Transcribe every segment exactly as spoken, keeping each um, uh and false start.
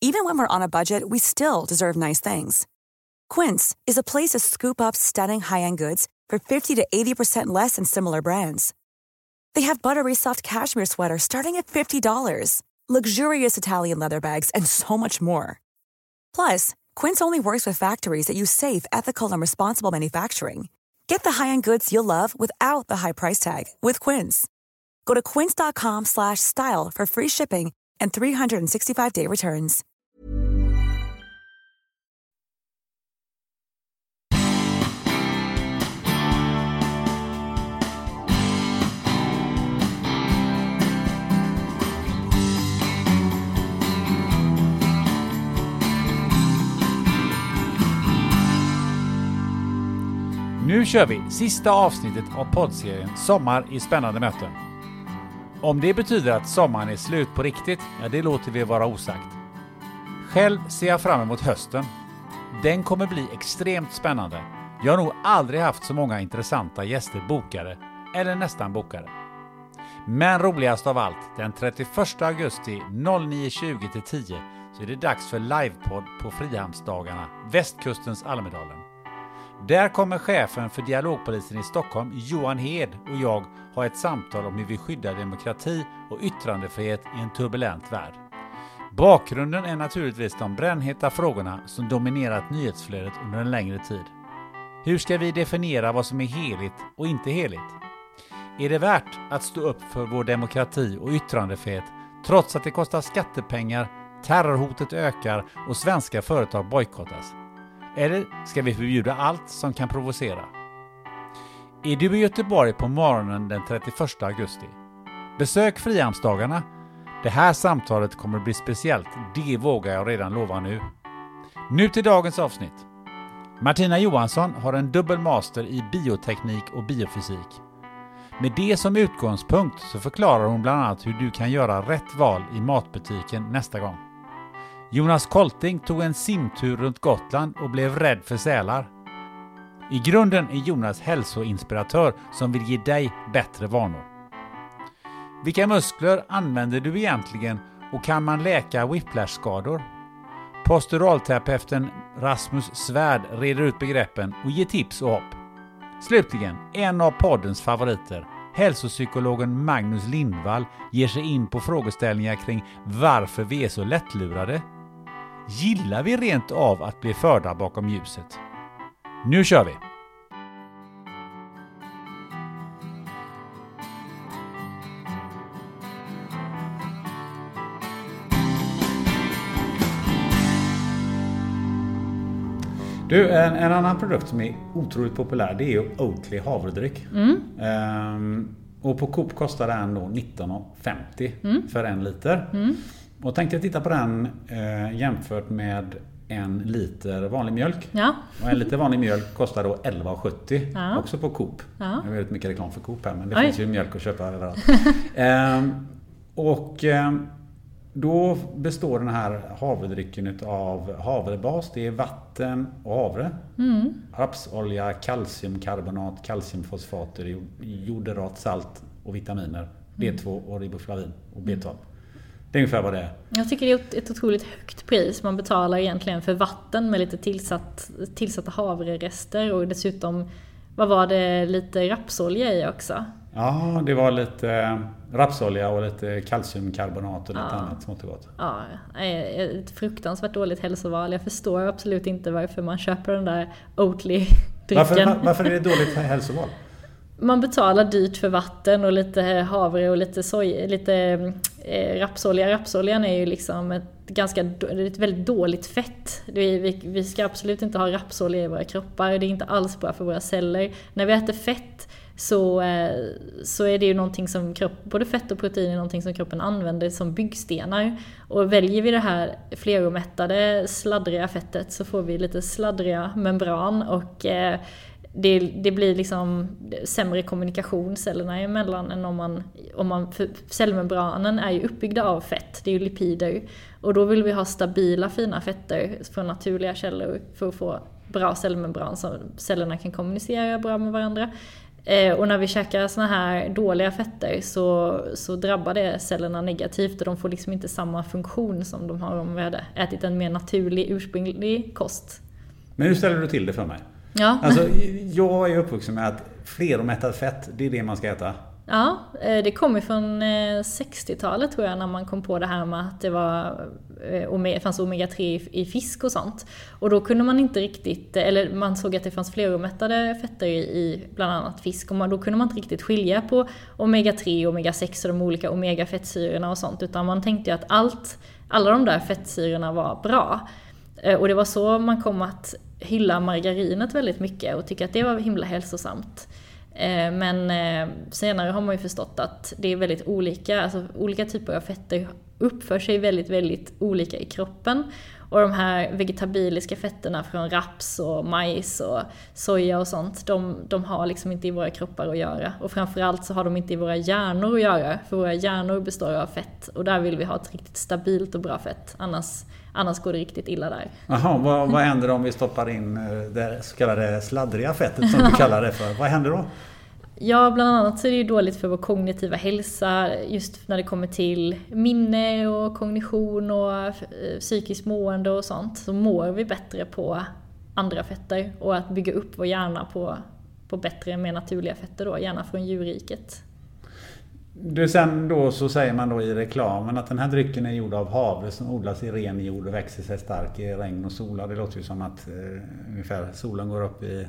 Even when we're on a budget, we still deserve nice things. Quince is a place to scoop up stunning high-end goods for fifty to eighty percent less than similar brands. They have buttery soft cashmere sweaters starting at fifty dollars, luxurious Italian leather bags, and so much more. Plus, Quince only works with factories that use safe, ethical, and responsible manufacturing. Get the high-end goods you'll love without the high price tag with Quince. Go to quince.com slash style for free shipping and three sixty-five day returns. Nu kör vi sista avsnittet av poddserien Sommar i spännande möten. Om det betyder att sommaren är slut på riktigt, ja, det låter vi vara osagt. Själv ser jag fram emot hösten. Den kommer bli extremt spännande. Jag har nog aldrig haft så många intressanta gäster bokade, eller nästan bokade. Men roligast av allt, den trettioförsta augusti nio tjugo till tio så är det dags för livepodd på Frihamnsdagarna, västkustens Almedalen. Där kommer chefen för dialogpolisen i Stockholm, Johan Hed, och jag ha ett samtal om hur vi skyddar demokrati och yttrandefrihet i en turbulent värld. Bakgrunden är naturligtvis de brännheta frågorna som dominerat nyhetsflödet under en längre tid. Hur ska vi definiera vad som är heligt och inte heligt? Är det värt att stå upp för vår demokrati och yttrandefrihet trots att det kostar skattepengar, terrorhotet ökar och svenska företag bojkottas? Eller ska vi förbjuda allt som kan provocera? Är du i Göteborg på morgonen den trettioförsta augusti? Besök Frihamnsdagarna. Det här samtalet kommer att bli speciellt. Det vågar jag redan lova nu. Nu till dagens avsnitt. Martina Johansson har en dubbel master i bioteknik och biofysik. Med det som utgångspunkt så förklarar hon bland annat hur du kan göra rätt val i matbutiken nästa gång. Jonas Kolting tog en simtur runt Gotland och blev rädd för sälar. I grunden är Jonas hälsoinspiratör som vill ge dig bättre vanor. Vilka muskler använder du egentligen och kan man läka whiplash-skador? Posturalterapeuten Rasmus Svärd reder ut begreppen och ger tips och hopp. Slutligen, en av poddens favoriter, hälsopsykologen Magnus Lindvall, ger sig in på frågeställningar kring varför vi är så lättlurade. Gillar vi rent av att bli förda bakom ljuset? Nu kör vi! Du, en, en annan produkt som är otroligt populär, det är ju Oatly havredryck. Mm. Ehm, och på Coop kostar den då nitton femtio mm. för en liter. Mm. Och tänkte jag titta på den eh, jämfört med en liter vanlig mjölk. Ja. Och en liter vanlig mjölk kostar då elva sjuttio, ja. Också på Coop. Ja. Jag vet mycket reklam för Coop här, men det Oj. finns ju mjölk att köpa överallt. ehm, och... Ehm, Då består den här havredrycken av havrebas, det är vatten och havre, mm. rapsolja, kalciumkarbonat, kalciumfosfater, joderat, salt och vitaminer, D två och riboflavin och B tolv. Det är ungefär vad det är. Jag tycker det är ett otroligt högt pris man betalar egentligen för vatten med lite tillsatt, tillsatta havrerester och dessutom, vad var det, lite rapsolja i också? Ja, det var lite rapsolja och lite kalciumkarbonat och lite ja. annat smått och gott. Ja, ett fruktansvärt dåligt hälsoval. Jag förstår absolut inte varför man köper den där Oatly-drycken. Varför, varför är det dåligt hälsoval? Man betalar dyrt för vatten och lite havre och lite soj, lite eh, rapsolja. Rapsoljan är ju liksom ett ganska ett väldigt dåligt fett. Vi, vi ska absolut inte ha rapsolja i våra kroppar. Det är inte alls bra för våra celler. När vi äter fett så, så är det ju någonting som kropp, både fett och protein är någonting som kroppen använder som byggstenar. Och väljer vi det här fleromättade sladdriga fettet så får vi lite sladdriga membran och eh, det, det blir liksom sämre kommunikation cellerna emellan än om man, om man för cellmembranen är ju uppbyggda av fett, det är ju lipider. Och då vill vi ha stabila fina fetter från naturliga källor för att få bra cellmembran så cellerna kan kommunicera bra med varandra. Och när vi käkar såna här dåliga fetter så, så drabbar det cellerna negativt och de får liksom inte samma funktion som de har om vi hade ätit en mer naturlig, ursprunglig kost. Men hur ställer du till det för mig? Ja. Alltså, jag är uppvuxen med att fleromättat fett, det är det man ska äta. Ja, det kom ju från sextiotalet tror jag när man kom på det här med att det var, det fanns omega tre i fisk och sånt. Och då kunde man inte riktigt, eller man såg att det fanns fleromättade fetter i bland annat fisk. Och då kunde man inte riktigt skilja på omega tre, omega sex och de olika omega-fettsyrorna och sånt. Utan man tänkte ju att allt, alla de där fettsyrorna var bra. Och det var så man kom att hylla margarinet väldigt mycket och tycka att det var himla hälsosamt. Men senare har man ju förstått att det är väldigt olika, alltså olika typer av fetter uppför sig väldigt, väldigt olika i kroppen. Och de här vegetabiliska fetterna från raps och majs och soja och sånt, de, de har liksom inte i våra kroppar att göra. Och framförallt så har de inte i våra hjärnor att göra, för våra hjärnor består av fett. Och där vill vi ha ett riktigt stabilt och bra fett, annars, annars går det riktigt illa där. Jaha, vad, vad händer om vi stoppar in det så kallade sladdriga fettet som du kallar det för? Vad händer då? Ja, bland annat så är det ju dåligt för vår kognitiva hälsa just när det kommer till minne och kognition och psykiskt mående och sånt. Så mår vi bättre på andra fetter och att bygga upp vår hjärna på, på bättre, mer naturliga fetter då, gärna från djurriket. Du, sen då så säger man då i reklamen att den här drycken är gjord av havre som odlas i ren jord och växer sig stark i regn och sola. Det låter ju som att eh, ungefär solen går upp i,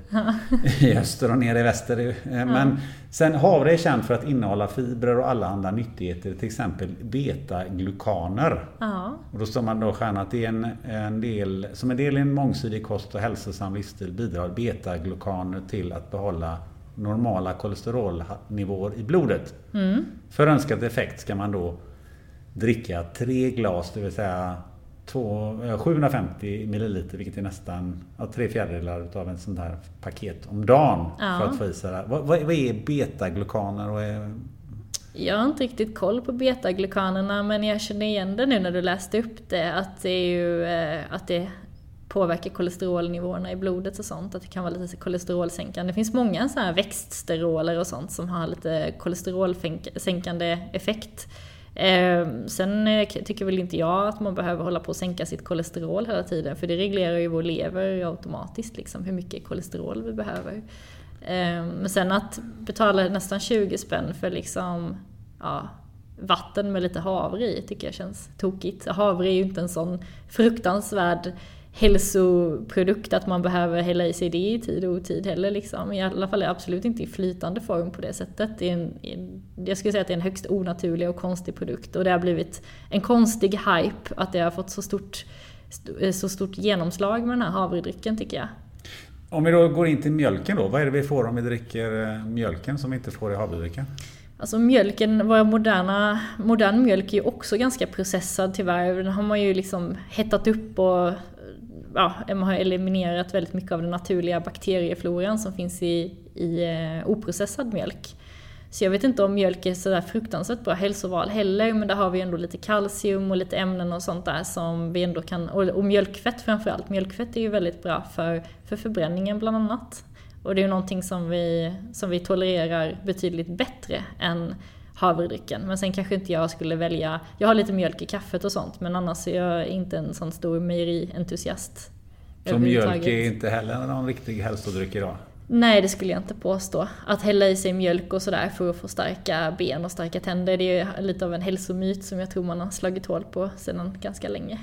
i öster och ner i väster. Eh, men ja. Sen havre är känd för att innehålla fibrer och alla andra nyttigheter, till exempel beta-glukaner. Ja. Och då står man då stjärna att det är en, en del, som en del i en mångsidig kost och hälsosam livsstil bidrar beta-glukaner till att behålla normala kolesterolnivåer i blodet. Mm. För önskad effekt ska man då dricka tre glas, det vill säga två, sjuhundrafemtio milliliter, vilket är nästan ja, tre fjärdedelar av en sån här paket om dagen. Ja. För att få i sig det. Vad, vad är beta-glukaner? Och är... Jag har inte riktigt koll på beta-glukanerna, men jag känner igen det nu när du läste upp det, att det är ju att det påverkar kolesterolnivåerna i blodet och sånt, att det kan vara lite kolesterolsänkande. Det finns många så här växtsteroler och sånt som har lite kolesterolsänkande effekt. Eh, sen tycker väl inte jag att man behöver hålla på att sänka sitt kolesterol hela tiden, för det reglerar ju vår lever automatiskt liksom, hur mycket kolesterol vi behöver. Eh, men sen att betala nästan tjugo spänn för liksom, ja, vatten med lite havre i tycker jag känns tokigt. Havre är ju inte en sån fruktansvärd hälsoprodukt att man behöver hälla i sig det i tid och otid heller liksom. I alla fall är det absolut inte i flytande form på det sättet. Det är en, en, jag skulle säga att det är en högst onaturlig och konstig produkt, och det har blivit en konstig hype att det har fått så stort, så stort genomslag med den här havredrycken tycker jag. Om vi då går in till mjölken då, vad är det vi får om vi dricker mjölken som vi inte får i havredrycken? Alltså mjölken, vår moderna, modern mjölk är ju också ganska processad tyvärr. Den har man ju liksom hettat upp och ja, man har eliminerat väldigt mycket av den naturliga bakteriefloran som finns i, i eh, oprocessad mjölk. Så jag vet inte om mjölk är sådär fruktansvärt bra hälsoval heller, men där har vi ändå lite kalcium och lite ämnen och sånt där som vi ändå kan, och, och mjölkfett framförallt. Mjölkfett är ju väldigt bra för, för förbränningen bland annat. Och det är ju någonting som vi, som vi tolererar betydligt bättre än havredrycken. Men sen kanske inte jag skulle välja, jag har lite mjölk i kaffet och sånt, men annars är jag inte en sån stor mejerientusiast. Så mjölk är inte heller någon riktig hälsodryck idag? Nej, det skulle jag inte påstå. Att hälla i sig mjölk och sådär för att få starka ben och starka tänder, det är lite av en hälsomyt som jag tror man har slagit hål på sedan ganska länge.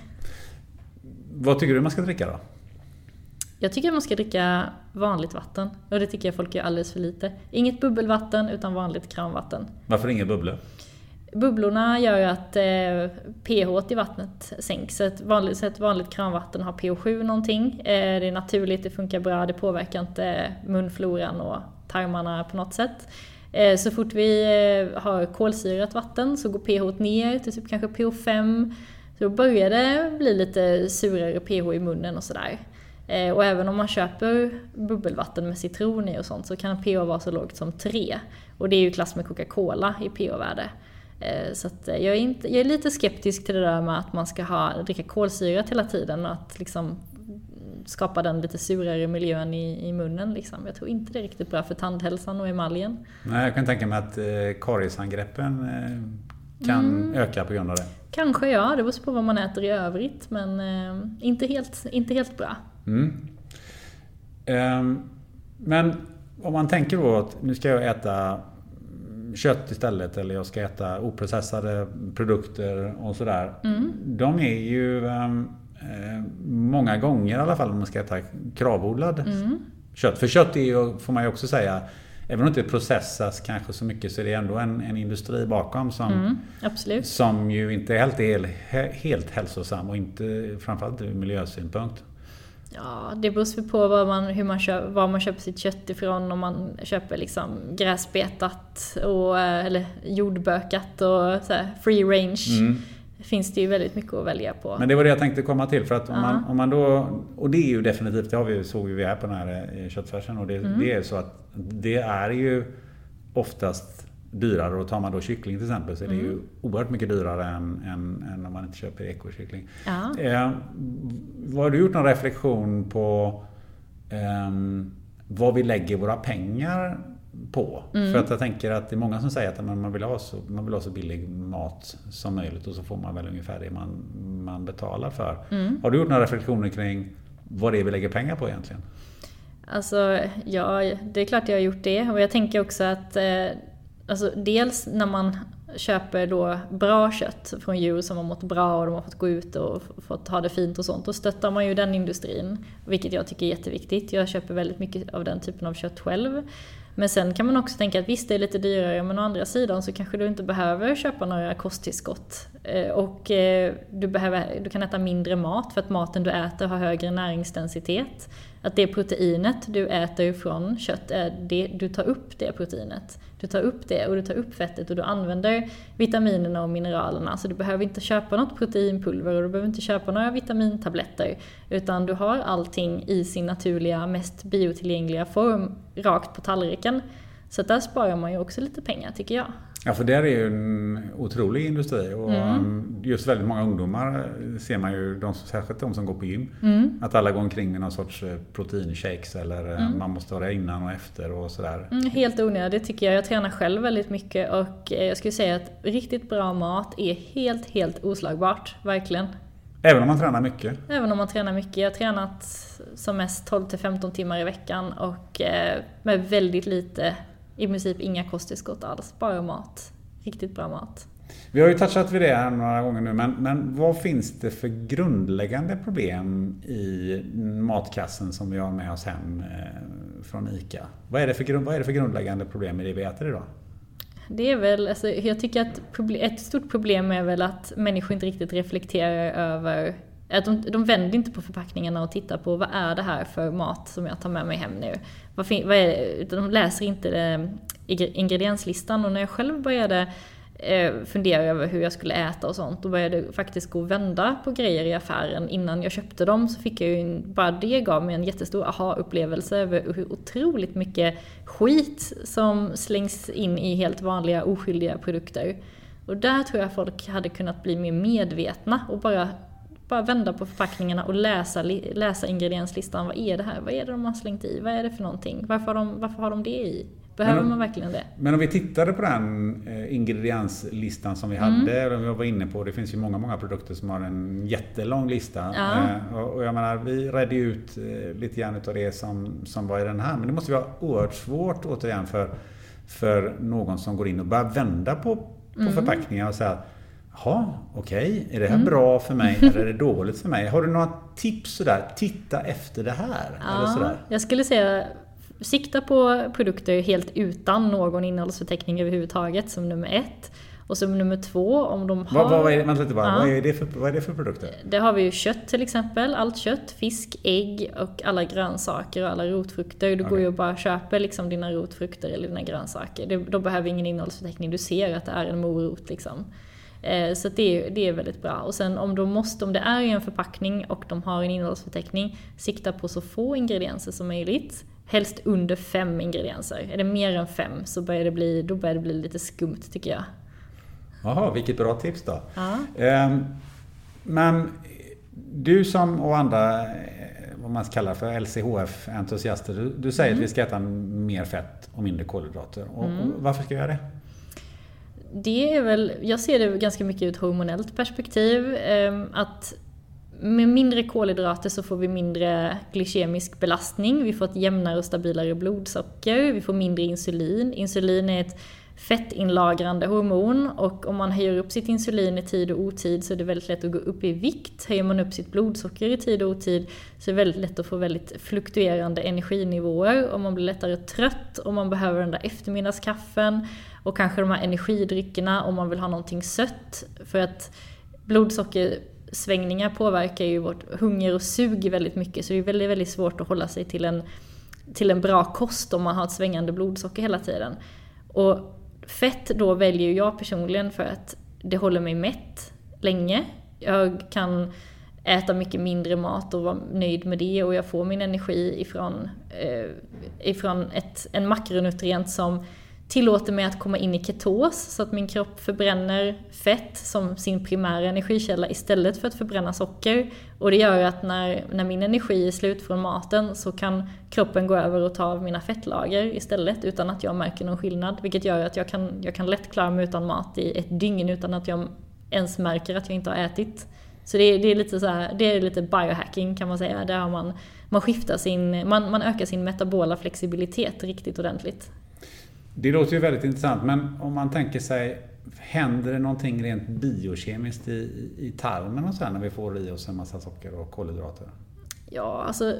Vad tycker du man ska dricka då? Jag tycker att man ska dricka vanligt vatten. Och det tycker jag folk gör alldeles för lite. Inget bubbelvatten utan vanligt kranvatten. Varför inga bubblor? Bubblorna gör att eh, pH i vattnet sänks. Så ett vanligt, så ett vanligt kranvatten har pH sju någonting. Eh, det är naturligt, det funkar bra. Det påverkar inte munfloran och tarmarna på något sätt. Eh, så fort vi eh, har kolsyrat vatten så går pH ner till typ kanske pH fem. Så då börjar det bli lite surare pH i munnen och sådär. Och även om man köper bubbelvatten med citron i och sånt så kan pH vara så lågt som tre. Och det är ju klass med Coca-Cola i pH-värde. Så att jag, är inte, jag är lite skeptisk till det där med att man ska ha, dricka kolsyrat hela tiden. Och att liksom skapa den lite surare miljön i, i munnen. Liksom. Jag tror inte det är riktigt bra för tandhälsan och emaljen. Nej, jag kan tänka mig att eh, kariesangreppen eh, kan mm. öka på grund av det. Kanske ja, det beror på vad man äter i övrigt, men eh, inte, helt, inte helt bra. Mm. Um, men om man tänker då att nu ska jag äta kött istället, eller jag ska äta oprocessade produkter och sådär. Mm. De är ju um, eh, många gånger i alla fall om man ska äta kravodlad mm. kött. För kött är ju, får man ju också säga, även om det inte processas kanske så mycket, så är det ändå en, en industri bakom som, mm, absolut. som ju inte är helt, helt, helt hälsosam och inte framförallt ur miljösynpunkt. Ja, det beror på var man, hur man köper, var man köper sitt kött ifrån. Om man köper liksom gräsbetat och, eller jordbökat och så här, free range. Mm. Finns det ju väldigt mycket att välja på. Men det var det jag tänkte komma till. För att om, man, om man då, och det är ju definitivt, det har vi, såg vi här på den här köttfärsen. Och det, mm. det är så att det är ju oftast dyrare. Och tar man då kyckling till exempel, så är det mm. ju oerhört mycket dyrare än, än, än om man inte köper ekokyckling. Ja. Eh, vad har du gjort någon reflektion på eh, vad vi lägger våra pengar på? Mm. För att jag tänker att det är många som säger att man vill ha så, man vill ha så billig mat som möjligt, och så får man väl ungefär det man, man betalar för. Mm. Har du gjort några reflektioner kring vad det är vi lägger pengar på egentligen? Alltså, ja, det är klart jag har gjort det. Och jag tänker också att eh, alltså, dels när man köper då bra kött från djur som har mått bra och de har fått gå ut och fått ha det fint och sånt, då stöttar man ju den industrin, vilket jag tycker är jätteviktigt. Jag köper väldigt mycket av den typen av kött själv. Men sen kan man också tänka att visst, det är lite dyrare, men å andra sidan så kanske du inte behöver köpa några kosttillskott. Och du, behöver, du kan äta mindre mat för att maten du äter har högre näringsdensitet. Att det proteinet du äter från kött, är det, du tar upp det proteinet. Du tar upp det och du tar upp fettet och du använder vitaminerna och mineralerna. Så du behöver inte köpa något proteinpulver och du behöver inte köpa några vitamintabletter. Utan du har allting i sin naturliga, mest biotillgängliga form rakt på tallriken. Så där sparar man ju också lite pengar, tycker jag. Ja, för det är ju en otrolig industri och mm. just väldigt många ungdomar ser man ju, de, särskilt de som går på gym, mm. att alla går omkring med någon sorts proteinshakes eller mm. man måste ha det innan och efter och sådär. Mm, helt onödigt tycker jag. Jag tränar själv väldigt mycket och jag skulle säga att riktigt bra mat är helt, helt oslagbart, verkligen. Även om man tränar mycket? Även om man tränar mycket. Jag har tränat som mest tolv till femton timmar i veckan och med väldigt lite, i princip inga kosttillskott alls, bara mat. Riktigt bra mat. Vi har ju touchat vid det här några gånger nu, men, men vad finns det för grundläggande problem i matkassen som vi har med oss hem eh, från ICA? Vad är, det för, vad är det för grundläggande problem i det vi äter idag? Det är väl, alltså, jag tycker att problem, ett stort problem är väl att människor inte riktigt reflekterar över, att de, de vänder inte på förpackningarna och tittar på vad är det här för mat som jag tar med mig hem nu. Vad, vad är det? De läser inte det, ingredienslistan, och när jag själv började eh, fundera över hur jag skulle äta och sånt, då började jag faktiskt gå och vända på grejer i affären innan jag köpte dem, så fick jag ju, bara det gav mig en jättestor aha-upplevelse över hur otroligt mycket skit som slängs in i helt vanliga oskyldiga produkter. Och där tror jag folk hade kunnat bli mer medvetna och bara Bara vända på förpackningarna och läsa, läsa ingredienslistan. Vad är det här? Vad är det de har slängt i? Vad är det för någonting? Varför har de, varför har de det i? Behöver om, man verkligen det? Men om vi tittade på den ingredienslistan som vi mm. hade, eller vi var inne på, det finns ju många, många produkter som har en jättelång lista. Ja. Och jag menar, vi redde ut lite grann av det som, som var i den här. Men det måste vara oerhört svårt återigen för, för någon som går in och börjar vända på, på mm. förpackningar och säga: ja, okej. Okay. Är det här mm. bra för mig eller är det dåligt för mig? Har du några tips sådär? Titta efter det här. Ja, eller sådär? Jag skulle säga sikta på produkter helt utan någon innehållsförteckning överhuvudtaget som nummer ett. Och som nummer två, om de har... Vad, vad, är, vänta lite bara. Ja. Vad, är det för, vad är det för produkter? Det har vi ju kött till exempel. Allt kött, fisk, ägg och alla grönsaker och alla rotfrukter. Du okay. går ju och bara köper liksom dina rotfrukter eller dina grönsaker. Det, då behöver ingen innehållsförteckning. Du ser att det är en morot liksom. Så det är, det är väldigt bra. Och sen om de måste, om det är i en förpackning och de har en innehållsförteckning, sikta på så få ingredienser som möjligt. Helst under fem ingredienser. Är det mer än fem så börjar det bli, då börjar det bli lite skumt tycker jag. Jaha, vilket bra tips då. Ja. Um, men du som och andra vad man kallar för L C H F-entusiaster. Du, du säger mm. att vi ska äta mer fett och mindre kolhydrater. Och, mm. och varför ska jag göra det? Det är väl, jag ser det ganska mycket ur ett hormonellt perspektiv. Att med mindre kolhydrater så får vi mindre glykemisk belastning. Vi får ett jämnare och stabilare blodsocker. Vi får mindre insulin. Insulin är ett fettinlagrande hormon, och om man höjer upp sitt insulin i tid och otid så är det väldigt lätt att gå upp i vikt. Höjer man upp sitt blodsocker i tid och otid så är det väldigt lätt att få väldigt fluktuerande energinivåer, och man blir lättare trött och man behöver den där eftermiddagskaffen och kanske de här energidryckerna om man vill ha någonting sött, för att blodsockersvängningar påverkar ju vårt hunger och sug väldigt mycket, så det är väldigt, väldigt svårt att hålla sig till en, till en bra kost om man har ett svängande blodsocker hela tiden. Och fett då väljer jag personligen för att det håller mig mätt länge. Jag kan äta mycket mindre mat och vara nöjd med det, och jag får min energi ifrån, eh, ifrån ett, en makronutrient som tillåter mig att komma in i ketos, så att min kropp förbränner fett som sin primära energikälla istället för att förbränna socker. Och det gör att när, när min energi är slut från maten så kan kroppen gå över och ta av mina fettlager istället utan att jag märker någon skillnad. Vilket gör att jag kan, jag kan lätt klara mig utan mat i ett dygn utan att jag ens märker att jag inte har ätit. Så det är, det är lite så här, det är lite biohacking kan man säga. Där man, man skiftar sin, man, man ökar sin metabola flexibilitet riktigt ordentligt. Det låter ju väldigt intressant, men om man tänker sig, händer det någonting rent biokemiskt i, i tarmen och så här när vi får i oss en massa socker och kolhydrater? Ja, alltså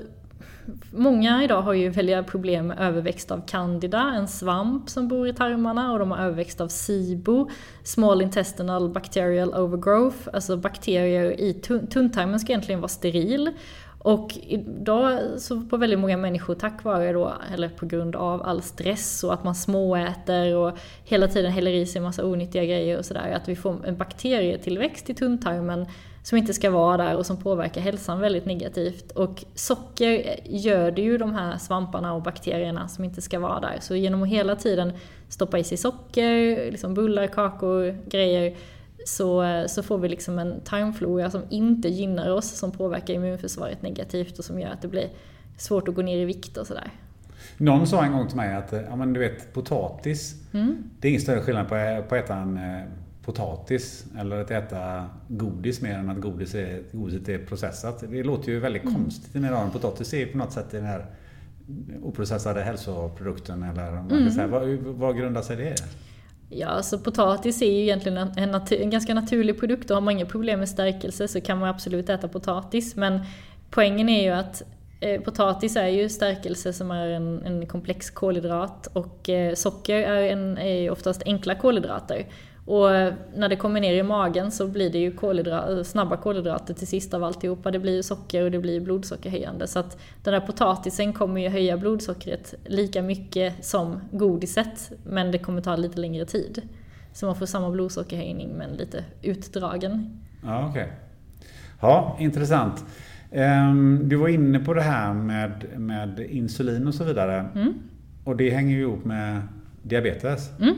många idag har ju väldigt problem med överväxt av candida, en svamp som bor i tarmarna, och de har överväxt av SIBO, small intestinal bacterial overgrowth, alltså bakterier i tunntarmen ska egentligen vara steril. Och idag så på väldigt många människor, tack vare då, eller på grund av all stress och att man småäter och hela tiden häller i sig en massa onyttiga grejer och sådär, att vi får en bakterietillväxt i tunntarmen som inte ska vara där och som påverkar hälsan väldigt negativt. Och socker göder ju de här svamparna och bakterierna som inte ska vara där. Så genom att hela tiden stoppa i sig socker, liksom bullar, kakor, grejer, Så, så får vi liksom en tarmflora som inte gynnar oss, som påverkar immunförsvaret negativt och som gör att det blir svårt att gå ner i vikt och sådär. Någon sa en gång till mig att ja, men du vet, potatis, mm. det är ingen större skillnad på, på att äta en potatis eller att äta godis mer än att godis är, godiset är processat. Det låter ju väldigt mm. konstigt när en potatis är på något sätt den här oprocessade hälsoprodukten, eller man kan mm. säga, vad, vad grundar sig det? Ja, alltså potatis är ju egentligen en, en, natur, en ganska naturlig produkt, och har man inga problem med stärkelse så kan man absolut äta potatis. Men poängen är ju att eh, potatis är ju stärkelse som är en, en komplex kolhydrat, och eh, socker är, en, är oftast enkla kolhydrater. Och när det kommer ner i magen så blir det ju kolhydrat, snabba kolhydrater till sist av alltihopa. Det blir ju socker och det blir blodsockerhöjande. Så att den där potatisen kommer ju höja blodsockret lika mycket som godiset, men det kommer ta lite längre tid. Så man får samma blodsockerhöjning men lite utdragen. Ja, okej. Okay. Ja, intressant. Um, du var inne på det här med, med insulin och så vidare. Mm. Och det hänger ju ihop med diabetes. Mm.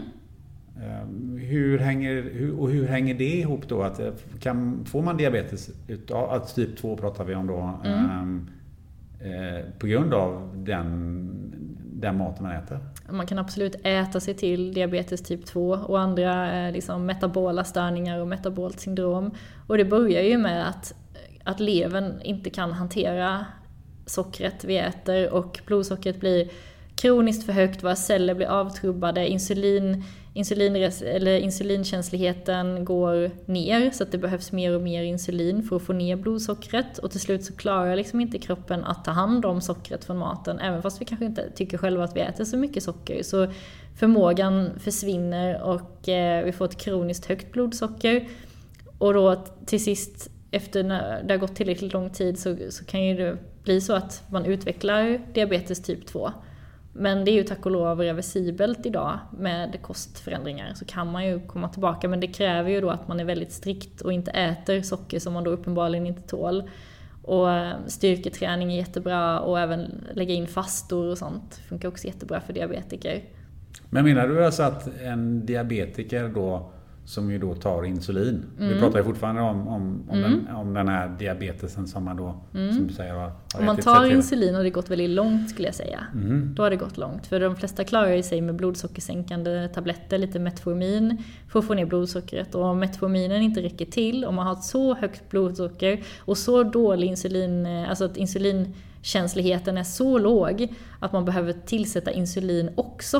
Hur hänger, hur, och hur hänger det ihop då? Att, kan, får man diabetes utav, att typ två pratar vi om då, mm. eh, på grund av den, den maten man äter? Man kan absolut äta sig till diabetes typ två och andra eh, liksom metabola störningar och metabolt syndrom. Och det börjar ju med att, att levern inte kan hantera sockret vi äter, och blodsockret blir kroniskt för högt, våra celler blir avtrubbade, insulin Insulin, eller insulinkänsligheten går ner, så att det behövs mer och mer insulin för att få ner blodsockret, och till slut så klarar liksom inte kroppen att ta hand om sockret från maten, även fast vi kanske inte tycker själva att vi äter så mycket socker. Så förmågan försvinner och eh, vi får ett kroniskt högt blodsocker, och då till sist efter när det har gått tillräckligt lång tid så, så kan ju det bli så att man utvecklar diabetes typ två. Men det är ju tack och lov reversibelt idag med kostförändringar, så kan man ju komma tillbaka, men det kräver ju då att man är väldigt strikt och inte äter socker som man då uppenbarligen inte tål. Och styrketräning är jättebra, och även lägga in fastor och sånt funkar också jättebra för diabetiker. Men menar du alltså att en diabetiker då som ju då tar insulin. Mm. Vi pratar ju fortfarande om, om, om, Mm. den, om den här diabetesen som man då, Mm. som du säger, har, har Om man ätit tar sig till. insulin har det gått väldigt långt skulle jag säga. Mm. Då har det gått långt. För de flesta klarar ju sig med blodsockersänkande tabletter, lite metformin för att få ner blodsockret. Och om metforminen inte räcker till, om man har ett så högt blodsocker och så dålig insulin, alltså att insulinkänsligheten är så låg att man behöver tillsätta insulin också.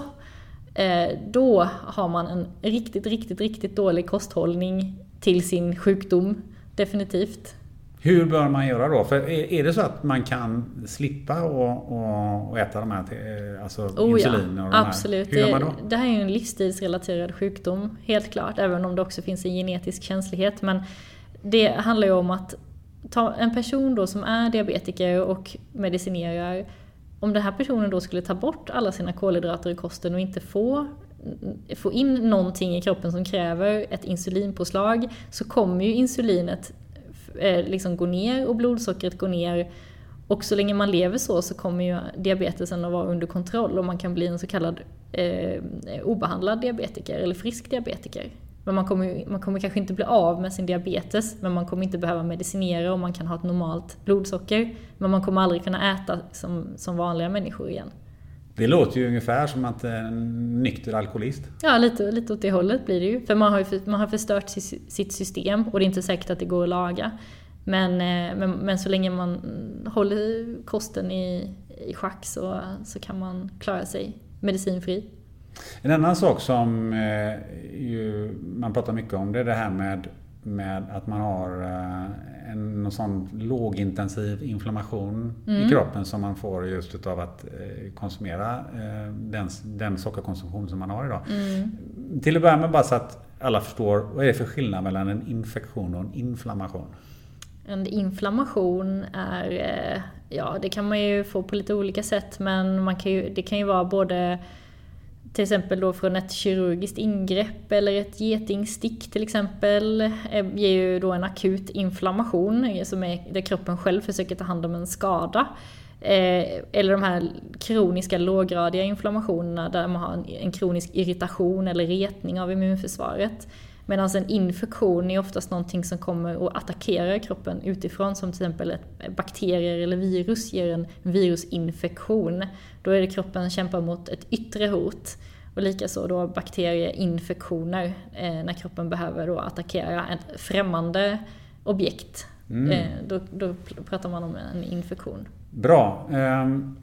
Då har man en riktigt, riktigt, riktigt dålig kosthållning till sin sjukdom. Definitivt. Hur bör man göra då? För är det så att man kan slippa och, och, och äta de här, alltså oh insulin? Ja, och de absolut. Här? Hur gör man då? Det, det här är ju en livsstilsrelaterad sjukdom, helt klart. Även om det också finns en genetisk känslighet. Men det handlar ju om att ta en person då som är diabetiker och medicinerar. Om den här personen då skulle ta bort alla sina kolhydrater i kosten och inte få, få in någonting i kroppen som kräver ett insulinpåslag, så kommer ju insulinet eh, liksom gå ner och blodsockret gå ner. Och så länge man lever så så kommer ju diabetesen att vara under kontroll och man kan bli en så kallad eh, obehandlad diabetiker eller frisk diabetiker. Men man kommer, man kommer kanske inte bli av med sin diabetes, men man kommer inte behöva medicinera och man kan ha ett normalt blodsocker. Men man kommer aldrig kunna äta som, som vanliga människor igen. Det låter ju ungefär som att en nykter alkoholist. Ja, lite, lite åt det hållet blir det ju. För man har, ju, man har förstört sitt system och det är inte säkert att det går att laga. Men, men, men så länge man håller kosten i, i schack så, så kan man klara sig medicinfri. En annan sak som eh, ju, man pratar mycket om, det är det här med, med att man har eh, en någon sån lågintensiv inflammation mm. i kroppen som man får just utav att eh, konsumera eh, den, den sockerkonsumtion som man har idag. Mm. Till att börja med bara så att alla förstår, vad är det för skillnad mellan en infektion och en inflammation? En inflammation är, eh, ja det kan man ju få på lite olika sätt, men man kan ju, det kan ju vara både till exempel då från ett kirurgiskt ingrepp eller ett getingstick till exempel ger ju då en akut inflammation som är där kroppen själv försöker ta hand om en skada. Eller de här kroniska låggradiga inflammationerna där man har en kronisk irritation eller retning av immunförsvaret. Medan en infektion är oftast någonting som kommer och attackerar kroppen utifrån, som till exempel ett bakterier eller virus ger en virusinfektion. Då är det kroppen kämpar mot ett yttre hot. Och likaså då bakterieinfektioner eh, när kroppen behöver då attackera ett främmande objekt. Mm. Eh, då, då pratar man om en infektion. Bra. Um...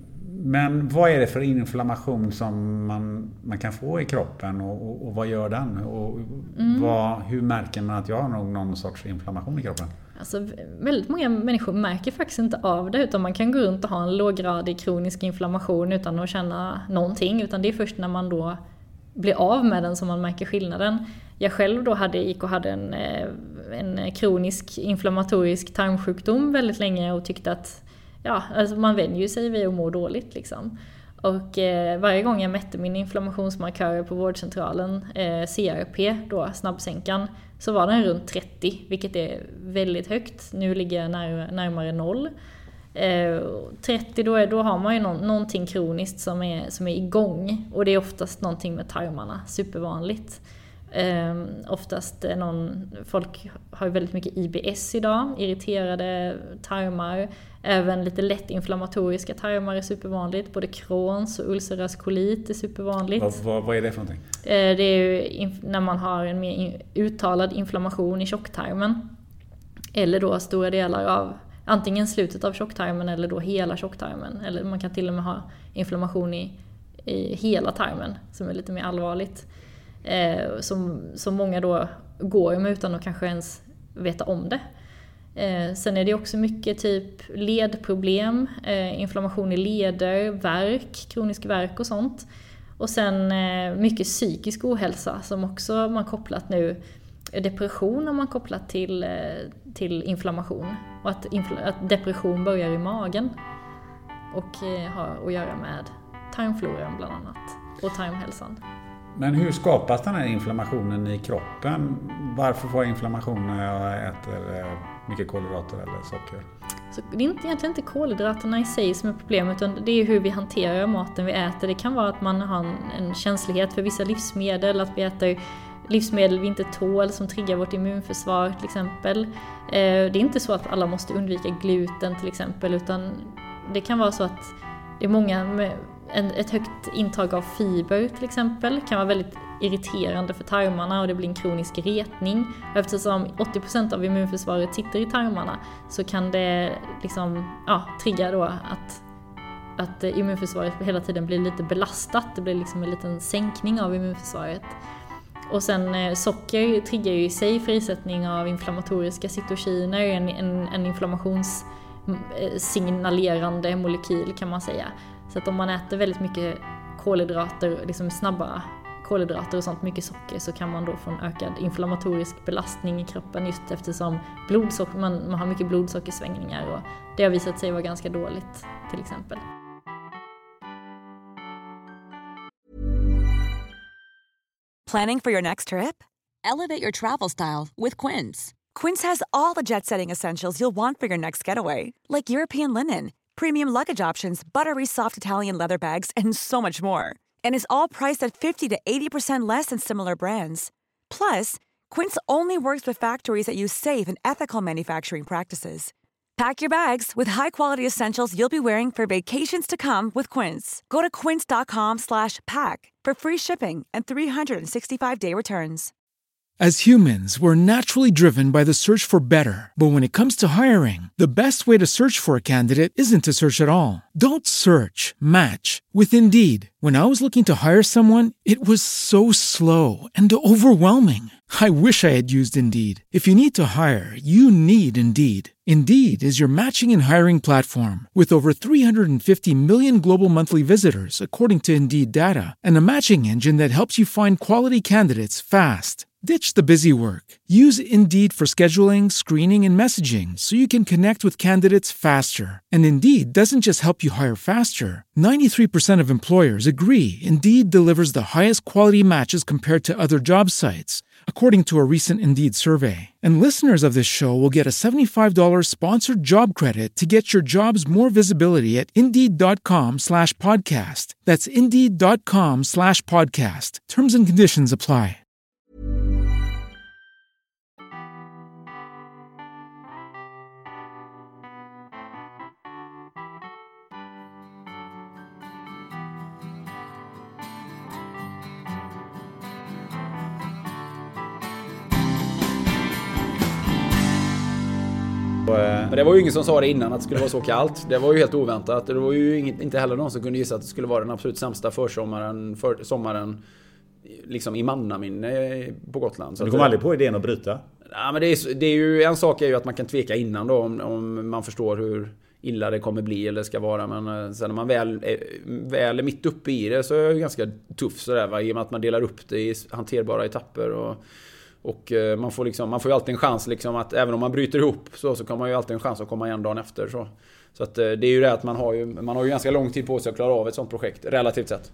Men vad är det för inflammation som man, man kan få i kroppen och, och, och vad gör den? Och mm. vad, hur märker man att jag har någon, någon sorts inflammation i kroppen? Alltså, väldigt många människor märker faktiskt inte av det, utan man kan gå runt och ha en låggradig kronisk inflammation utan att känna någonting, utan det är först när man då blir av med den som man märker skillnaden. Jag själv då hade, gick och hade en, en kronisk inflammatorisk tarmsjukdom väldigt länge och tyckte att ja, alltså man vänjer ju sig vid att må dåligt liksom. Och eh, varje gång jag mätte min inflammationsmarkörer på vårdcentralen, eh, C R P, då, snabbsänkan, så var den runt trettio, vilket är väldigt högt. Nu ligger jag när, närmare noll. Eh, trettio, då, är, då har man ju någon, någonting kroniskt som är, som är igång. Och det är oftast någonting med tarmarna, supervanligt. Eh, oftast är någon, folk har ju väldigt mycket I B S idag, irriterade tarmar. Även lite lätt inflammatoriska tarmar är supervanligt. Både Crohns och ulcerös kolit är supervanligt. Vad, vad, vad är det för någonting? Eh, det är ju när man har en mer uttalad inflammation i tjocktarmen. Eller då stora delar av antingen slutet av tjocktarmen eller då hela tjocktarmen. Eller man kan till och med ha inflammation i, i hela tarmen som är lite mer allvarligt. Eh, som, som många då går med utan att kanske ens veta om det. Eh, sen är det också mycket typ ledproblem, eh, inflammation i leder, värk, kronisk värk och sånt. Och sen eh, mycket psykisk ohälsa som också man kopplat nu, depression har man kopplat till, eh, till inflammation. Och att, infl- att depression börjar i magen och eh, har att göra med tarmfloran bland annat och tarmhälsan. Men hur skapas den här inflammationen i kroppen? Varför får jag inflammation när jag äter mycket kolhydrater eller socker? Så det är inte, egentligen inte kolhydraterna i sig som är problemet, utan det är hur vi hanterar maten vi äter. Det kan vara att man har en, en känslighet för vissa livsmedel, att vi äter livsmedel vi inte tål som triggar vårt immunförsvar till exempel. Det är inte så att alla måste undvika gluten till exempel, utan det kan vara så att det är många med ett högt intag av fiber till exempel kan vara väldigt irriterande för tarmarna och det blir en kronisk retning. Eftersom åttio procent av immunförsvaret sitter i tarmarna så kan det liksom, ja, trigga då att, att immunförsvaret hela tiden blir lite belastat. Det blir liksom en liten sänkning av immunförsvaret. Och sen socker triggar ju i sig frisättning av inflammatoriska cytokiner, en, en, en inflammationssignalerande molekyl kan man säga. Så att om man äter väldigt mycket kolhydrater, liksom snabba kolhydrater och sånt, mycket socker, så kan man då få en ökad inflammatorisk belastning i kroppen just eftersom blodsocker, man, man har mycket blodsockersvängningar och det har visat sig vara ganska dåligt till exempel. Planning for your next trip? Elevate your travel style with Quince. Quince has all the jet-setting essentials you'll want for your next getaway, like European linen, premium luggage options, buttery soft Italian leather bags, and so much more. And is all priced at fifty to eighty percent less than similar brands. Plus, Quince only works with factories that use safe and ethical manufacturing practices. Pack your bags with high-quality essentials you'll be wearing for vacations to come with Quince. Go to quince.com slash pack for free shipping and three sixty-five day returns. As humans, we're naturally driven by the search for better. But when it comes to hiring, the best way to search for a candidate isn't to search at all. Don't search, match with Indeed. When I was looking to hire someone, it was so slow and overwhelming. I wish I had used Indeed. If you need to hire, you need Indeed. Indeed is your matching and hiring platform with over three hundred fifty million global monthly visitors, according to Indeed data, and a matching engine that helps you find quality candidates fast. Ditch the busy work. Use Indeed for scheduling, screening, and messaging so you can connect with candidates faster. And Indeed doesn't just help you hire faster. ninety-three percent of employers agree Indeed delivers the highest quality matches compared to other job sites, according to a recent Indeed survey. And listeners of this show will get a seventy-five dollars sponsored job credit to get your jobs more visibility at Indeed.com slash podcast. That's Indeed.com slash podcast. Terms and conditions apply. Men det var ju ingen som sa det innan att det skulle vara så kallt. Det var ju helt oväntat. Det var ju inget, inte heller någon som kunde gissa att det skulle vara den absolut sämsta försommaren, för, sommaren liksom i mannaminne på Gotland. Så du kom aldrig på idén att bryta? Ja, men det är, det är ju, en sak är ju att man kan tveka innan då om, om man förstår hur illa det kommer bli eller ska vara. Men sen när man väl är, väl är mitt uppe i det så är det ganska tuff sådär, va? I och med att man delar upp det i hanterbara etapper och Och man får, liksom, man får ju alltid en chans liksom att även om man bryter ihop så, så kan man ju alltid en chans att komma igen dagen efter. Så, så att det är ju det att man har ju, man har ju ganska lång tid på sig att klara av ett sånt projekt, relativt sett.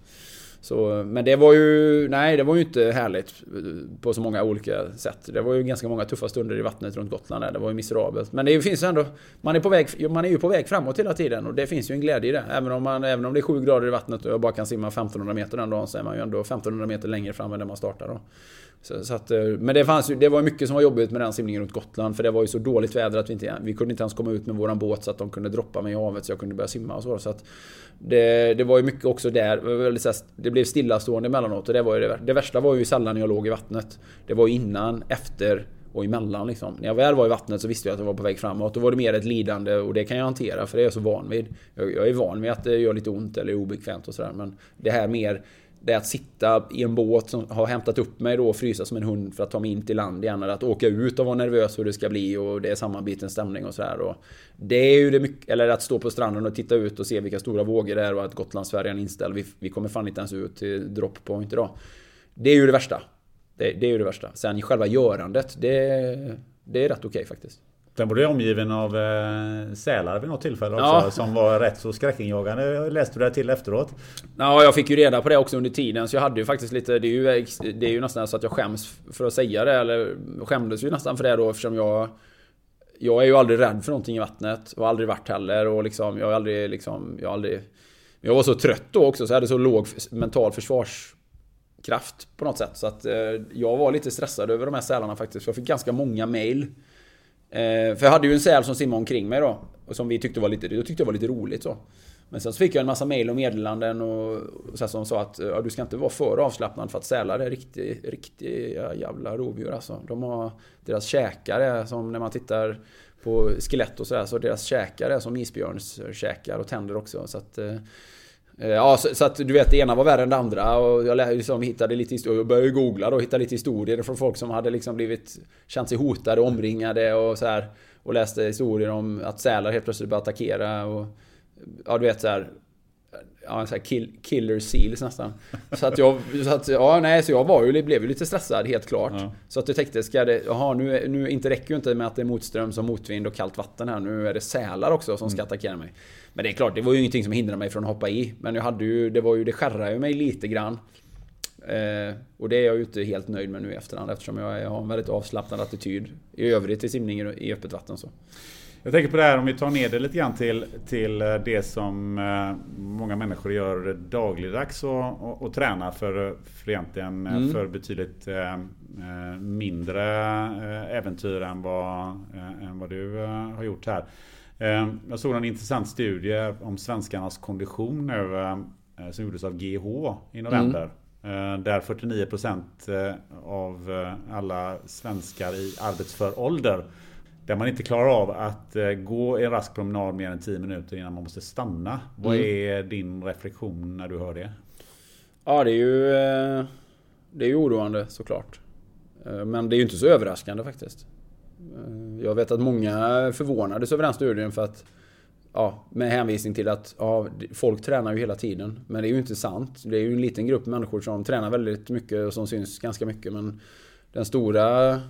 Så, men det var ju, nej det var ju inte härligt på så många olika sätt. Det var ju ganska många tuffa stunder i vattnet runt Gotland där. Det var ju miserabelt. Men det finns ju ändå, man är, på väg, man är ju på väg framåt hela tiden och det finns ju en glädje i det. Även om, man, även om det är sju grader i vattnet och jag bara kan simma femtonhundra meter den dagen så är man ju ändå femtonhundra meter längre fram än där man startar då. Så, så att, men det, fanns ju, det var mycket som var jobbigt med den simningen runt Gotland. För det var ju så dåligt väder att vi, inte, vi kunde inte ens komma ut med våran båt så att de kunde droppa mig i havet så jag kunde börja simma och så. Så att det, det var ju mycket också där. Det blev stillastående emellanåt och det, var ju det, det värsta var ju sällan när jag låg i vattnet. Det var ju innan, efter och emellan liksom. När jag väl var i vattnet så visste jag att jag var på väg framåt. Då var det mer ett lidande och det kan jag hantera för det är jag så van vid. Jag, jag är van vid att det gör lite ont eller är obekvämt och sådär. Men det här mer, det är att sitta i en båt som har hämtat upp mig då och frysa som en hund för att ta mig in till land igen. Eller att åka ut och vara nervös hur det ska bli och det är sammanbiten stämning och sådär. Och det är ju det mycket, eller att stå på stranden och titta ut och se vilka stora vågor det är och att Gotlandsfärjan är inställd. Vi, vi kommer fan inte ens ut till drop point idag. Det är ju det värsta. Det, det är ju det värsta. Sen själva görandet, det, det är rätt okej okay, faktiskt. Den var omgiven av eh, sälar vid något tillfälle också, ja. Som var rätt så skräckinjagande. Läste du det till efteråt? Ja, jag fick ju reda på det också under tiden. Så jag hade ju faktiskt lite, det är ju, det är ju nästan så att jag skäms för att säga det. Eller skämdes ju nästan för det då. Eftersom jag, jag är ju aldrig rädd för någonting i vattnet. Och aldrig varit heller. Och liksom, jag har aldrig, liksom, jag har aldrig... Jag var så trött då också. Så jag hade så låg mental försvars... kraft på något sätt. Så att eh, jag var lite stressad över de här sälarna faktiskt. Jag fick ganska många mejl. Eh, för jag hade ju en säl som simmade omkring mig då. Och som vi tyckte var lite, jag tyckte det var lite roligt så. Men sen så fick jag en massa mejl och meddelanden och, och så som sa att ja, du ska inte vara för avslappnad för att sälar är riktigt, riktigt jävla rovdjur alltså. De har deras käkare som när man tittar på skelett och sådär, så deras käkare är som isbjörns käkar och tänder också. Så att, eh, ja, så, så att du vet, det ena var värre än det andra och jag liksom hittade lite historier och började googla och hittade lite historier från folk som hade liksom blivit känt sig hotade och omringade och så här, och läste historier om att sälar helt plötsligt började attackera och ja, du vet så här, ja, så här kill, killer seals nästan. Så att jag så att ja, nej, så jag var ju blev ju lite stressad helt klart. Ja. Så att jag tänkte ska det jaha, nu nu inte räcker ju inte med att det är motström som motvind och kallt vatten här. Nu är det sälar också som ska attackera mig. Men det är klart, det var ju ingenting som hindrade mig från att hoppa i, men jag hade ju det var ju det skärrade ju mig lite grann. Eh, och det är jag ju inte helt nöjd med nu i efterhand eftersom jag, jag har en väldigt avslappnad attityd i övrigt till simning i öppet vatten så. Jag tänker på det här, om vi tar ner det lite grann till, till det som eh, många människor gör dagligdags och, och, och tränar för, för egentligen mm. för betydligt eh, mindre eh, äventyr än vad, eh, än vad du eh, har gjort här. Eh, jag såg en intressant studie om svenskarnas kondition nu, eh, som gjordes av G H i november. Mm. Eh, där fyrtionio procent av alla svenskar i arbetsför ålder, där man inte klarar av att uh, gå en rask promenad mer än tio minuter innan man måste stanna. Mm. Vad är din reflektion när du hör det? Ja, det är ju, det är ju oroande såklart. Men det är ju inte så överraskande faktiskt. Jag vet att många förvånades över den studien för att, ja, med hänvisning till att ja, folk tränar ju hela tiden. Men det är ju inte sant. Det är ju en liten grupp människor som tränar väldigt mycket och som syns ganska mycket. Men den stora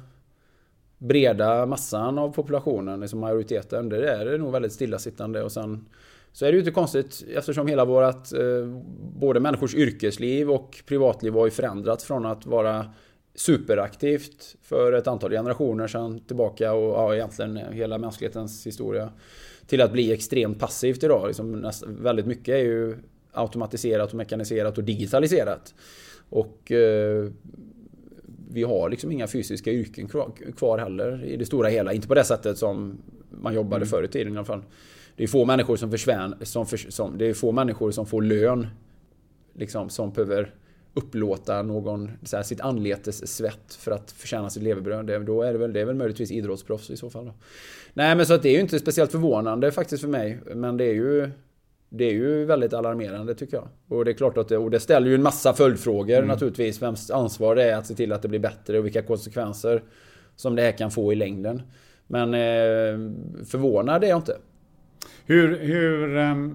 breda massan av populationen, liksom majoriteten, det är nog väldigt stillasittande. Och sen så är det ju inte konstigt eftersom hela vårat eh, både människors yrkesliv och privatliv har ju förändrats från att vara superaktivt för ett antal generationer sedan tillbaka och ja, egentligen hela mänsklighetens historia till att bli extremt passivt idag. Liksom nästan, väldigt mycket är ju automatiserat och mekaniserat och digitaliserat. Och eh, vi har liksom inga fysiska yrken kvar heller i det stora hela. Inte på det sättet som man jobbade mm. förr i tiden i alla fall. Det är få människor som försvän, som, för, som det är få människor som får lön liksom, som behöver upplåta någon så här, sitt anletes svett för att förtjäna sitt levebröd. Det, då är det väl det är väl möjligtvis idrottsproffs i så fall då. Nej, men så att det är ju inte speciellt förvånande faktiskt för mig, men det är ju Det är ju väldigt alarmerande tycker jag. Och det är klart att det, och det ställer ju en massa följdfrågor mm. naturligtvis. Vems ansvar det är att se till att det blir bättre och vilka konsekvenser som det här kan få i längden. Men eh, förvånad är jag inte. Hur, hur um,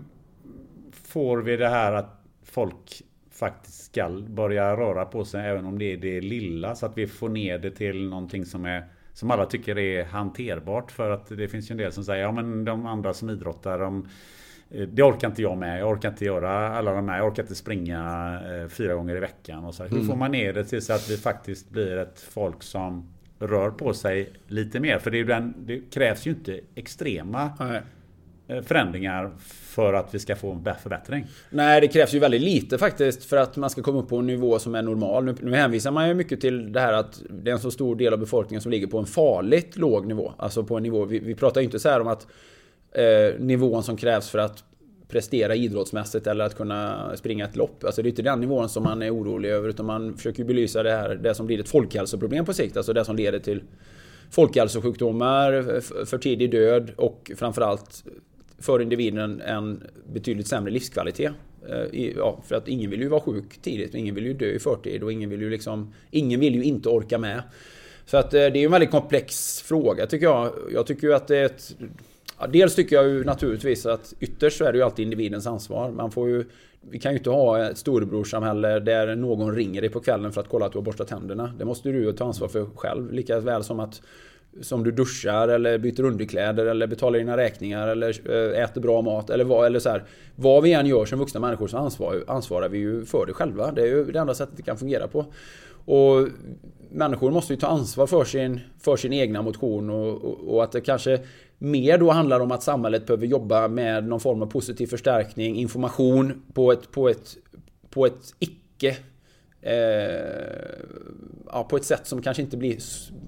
får vi det här att folk faktiskt ska börja röra på sig även om det är det lilla, så att vi får ner det till någonting som är som alla tycker är hanterbart? För att det finns ju en del som säger ja men de andra som idrottar, de det orkar inte jag med. Jag orkar inte göra alla de här. Jag orkar inte springa eh, fyra gånger i veckan. Och så. Hur mm. får man ner det till så att vi faktiskt blir ett folk som rör på sig lite mer? För det, är ju den, det krävs ju inte extrema Nej. förändringar för att vi ska få en förbättring. Nej, det krävs ju väldigt lite faktiskt för att man ska komma upp på en nivå som är normal. Nu, nu hänvisar man ju mycket till det här att det är en så stor del av befolkningen som ligger på en farligt låg nivå. Alltså på en nivå, vi, vi pratar ju inte så här om att Eh, nivån som krävs för att prestera idrottsmässigt eller att kunna springa ett lopp. Alltså det är inte den nivån som man är orolig över, utan man försöker belysa det här, det som blir ett folkhälsoproblem på sikt, alltså det som leder till folkhälsosjukdomar, för tidig död och framförallt för individen en betydligt sämre livskvalitet. Eh, ja, för att ingen vill ju vara sjuk tidigt, ingen vill ju dö i förtid och ingen vill ju liksom ingen vill ju inte orka med. Så att eh, det är ju en väldigt komplex fråga tycker jag. Jag tycker ju att det är ett Ja, dels tycker jag ju naturligtvis att ytterst så är det ju alltid individens ansvar. Man får ju, vi kan ju inte ha ett storebrorsamhälle där någon ringer dig på kvällen för att kolla att du har borstat tänderna. Det måste du ju ta ansvar för själv. Lika väl som att som du duschar eller byter underkläder eller betalar dina räkningar eller äter bra mat eller vad, eller så här. Vad vi än gör som vuxna människor så ansvar, ansvarar vi ju för det själva. Det är ju det enda sättet det kan fungera på. Och människor måste ju ta ansvar för sin, för sin egna motion och, och, och att det kanske mer då handlar om att samhället behöver jobba med någon form av positiv förstärkning, information på ett, på ett, på ett icke eh, ja, på ett sätt som kanske inte blir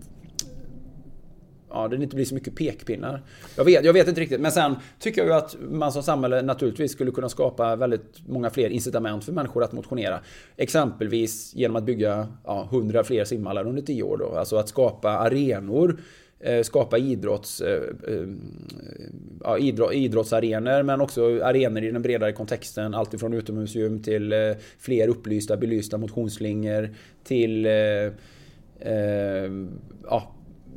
ja, det inte blir så mycket pekpinnar. Jag vet, jag vet inte riktigt. Men sen tycker jag ju att man som samhälle naturligtvis skulle kunna skapa väldigt många fler incitament för människor att motionera. Exempelvis genom att bygga ja, hundra fler simhallar under tio år. Då. Alltså att skapa arenor, eh, skapa idrotts, eh, ja, idrott, idrottsarenor, men också arenor i den bredare kontexten. Allt ifrån utomhusgym till eh, fler upplysta, belysta motionsslingor till eh, eh, ja,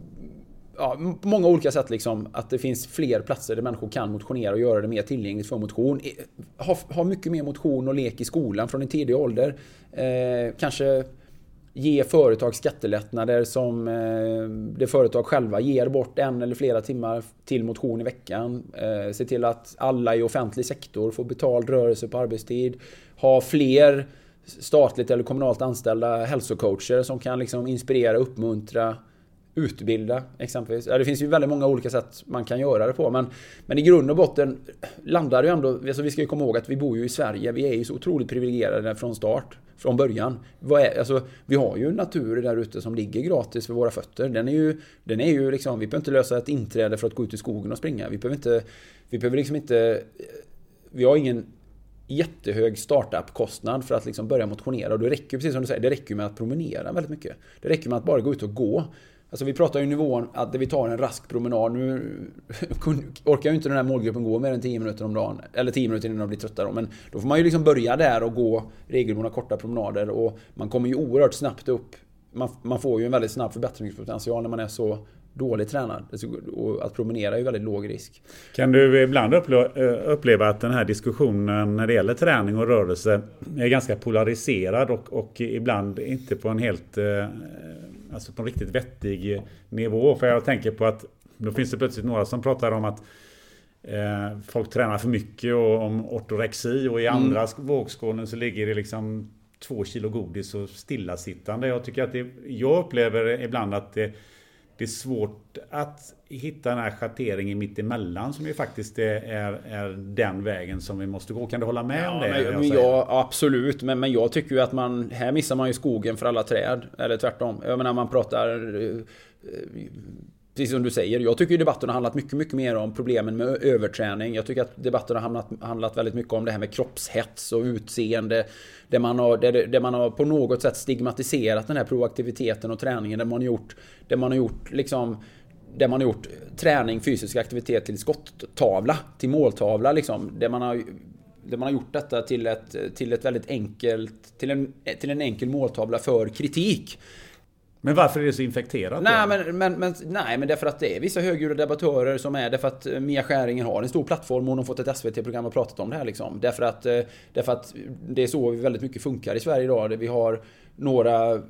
Ja, på många olika sätt liksom, att det finns fler platser där människor kan motionera och göra det mer tillgängligt för motion. Ha, ha mycket mer motion och lek i skolan från en tidig ålder. Eh, kanske ge företag skattelättnader som eh, det företag själva ger bort en eller flera timmar till motion i veckan. Eh, se till att alla i offentlig sektor får betald rörelse på arbetstid. Ha fler statligt eller kommunalt anställda hälsocoacher som kan liksom inspirera, uppmuntra, utbilda exempelvis. Ja, det finns ju väldigt många olika sätt man kan göra det på. Men, men i grund och botten landar det ju ändå... Alltså vi ska ju komma ihåg att vi bor ju i Sverige. Vi är ju så otroligt privilegierade från start. Från början. Vad är, alltså, vi har ju natur där ute som ligger gratis för våra fötter. Den är ju, den är ju liksom... Vi behöver inte lösa ett inträde för att gå ut i skogen och springa. Vi behöver inte... Vi behöver liksom inte... Vi har ingen jättehög startup-kostnad för att liksom börja motionera. Och det räcker, precis som du säger, det räcker med att promenera väldigt mycket. Det räcker med att bara gå ut och gå. Alltså vi pratar ju nivån att vi tar en rask promenad. Nu orkar ju inte den här målgruppen gå mer än tio minuter om dagen. Eller tio minuter innan de blir trötta då. Men då får man ju liksom börja där och gå regelbundna korta promenader. Och man kommer ju oerhört snabbt upp. Man, man får ju en väldigt snabb förbättringspotential när man är så dåligt tränad. Och att promenera är ju väldigt låg risk. Kan du ibland uppleva att den här diskussionen när det gäller träning och rörelse är ganska polariserad och, och ibland inte på en helt... Alltså på en riktigt vettig nivå. För jag tänker på att då finns det plötsligt några som pratar om att eh, folk tränar för mycket och om ortorexi. Och i mm. andra vågskålen så ligger det liksom två kilo godis och stillasittande. Jag tycker att det, jag upplever ibland att det, det är svårt att hitta den här schatteringen mitt emellan som ju faktiskt är, är, är den vägen som vi måste gå. Kan du hålla med ja, om det? Men, men jag, absolut, men, men jag tycker ju att man, här missar man ju skogen för alla träd, eller tvärtom. Jag menar, man pratar, precis som du säger, jag tycker ju debatten har handlat mycket, mycket mer om problemen med överträning. Jag tycker att debatten har handlat, handlat väldigt mycket om det här med kroppshets och utseende, där man har, där, där man har på något sätt stigmatiserat den här proaktiviteten och träningen, där man har gjort, där man har gjort liksom där man har gjort träning, fysisk aktivitet till skottavla, till måltavla liksom, där man har där man har gjort detta till ett till ett väldigt enkelt till en till en enkel måltavla för kritik. Men varför är det så infekterat? Nej men, men, men, nej, men därför att det är vissa högljudda debattörer som är därför att Mia Skäringer har en stor plattform och hon har fått ett S V T-program och pratat om det här liksom. Därför att, därför att det är så väldigt mycket funkar i Sverige idag. Vi har några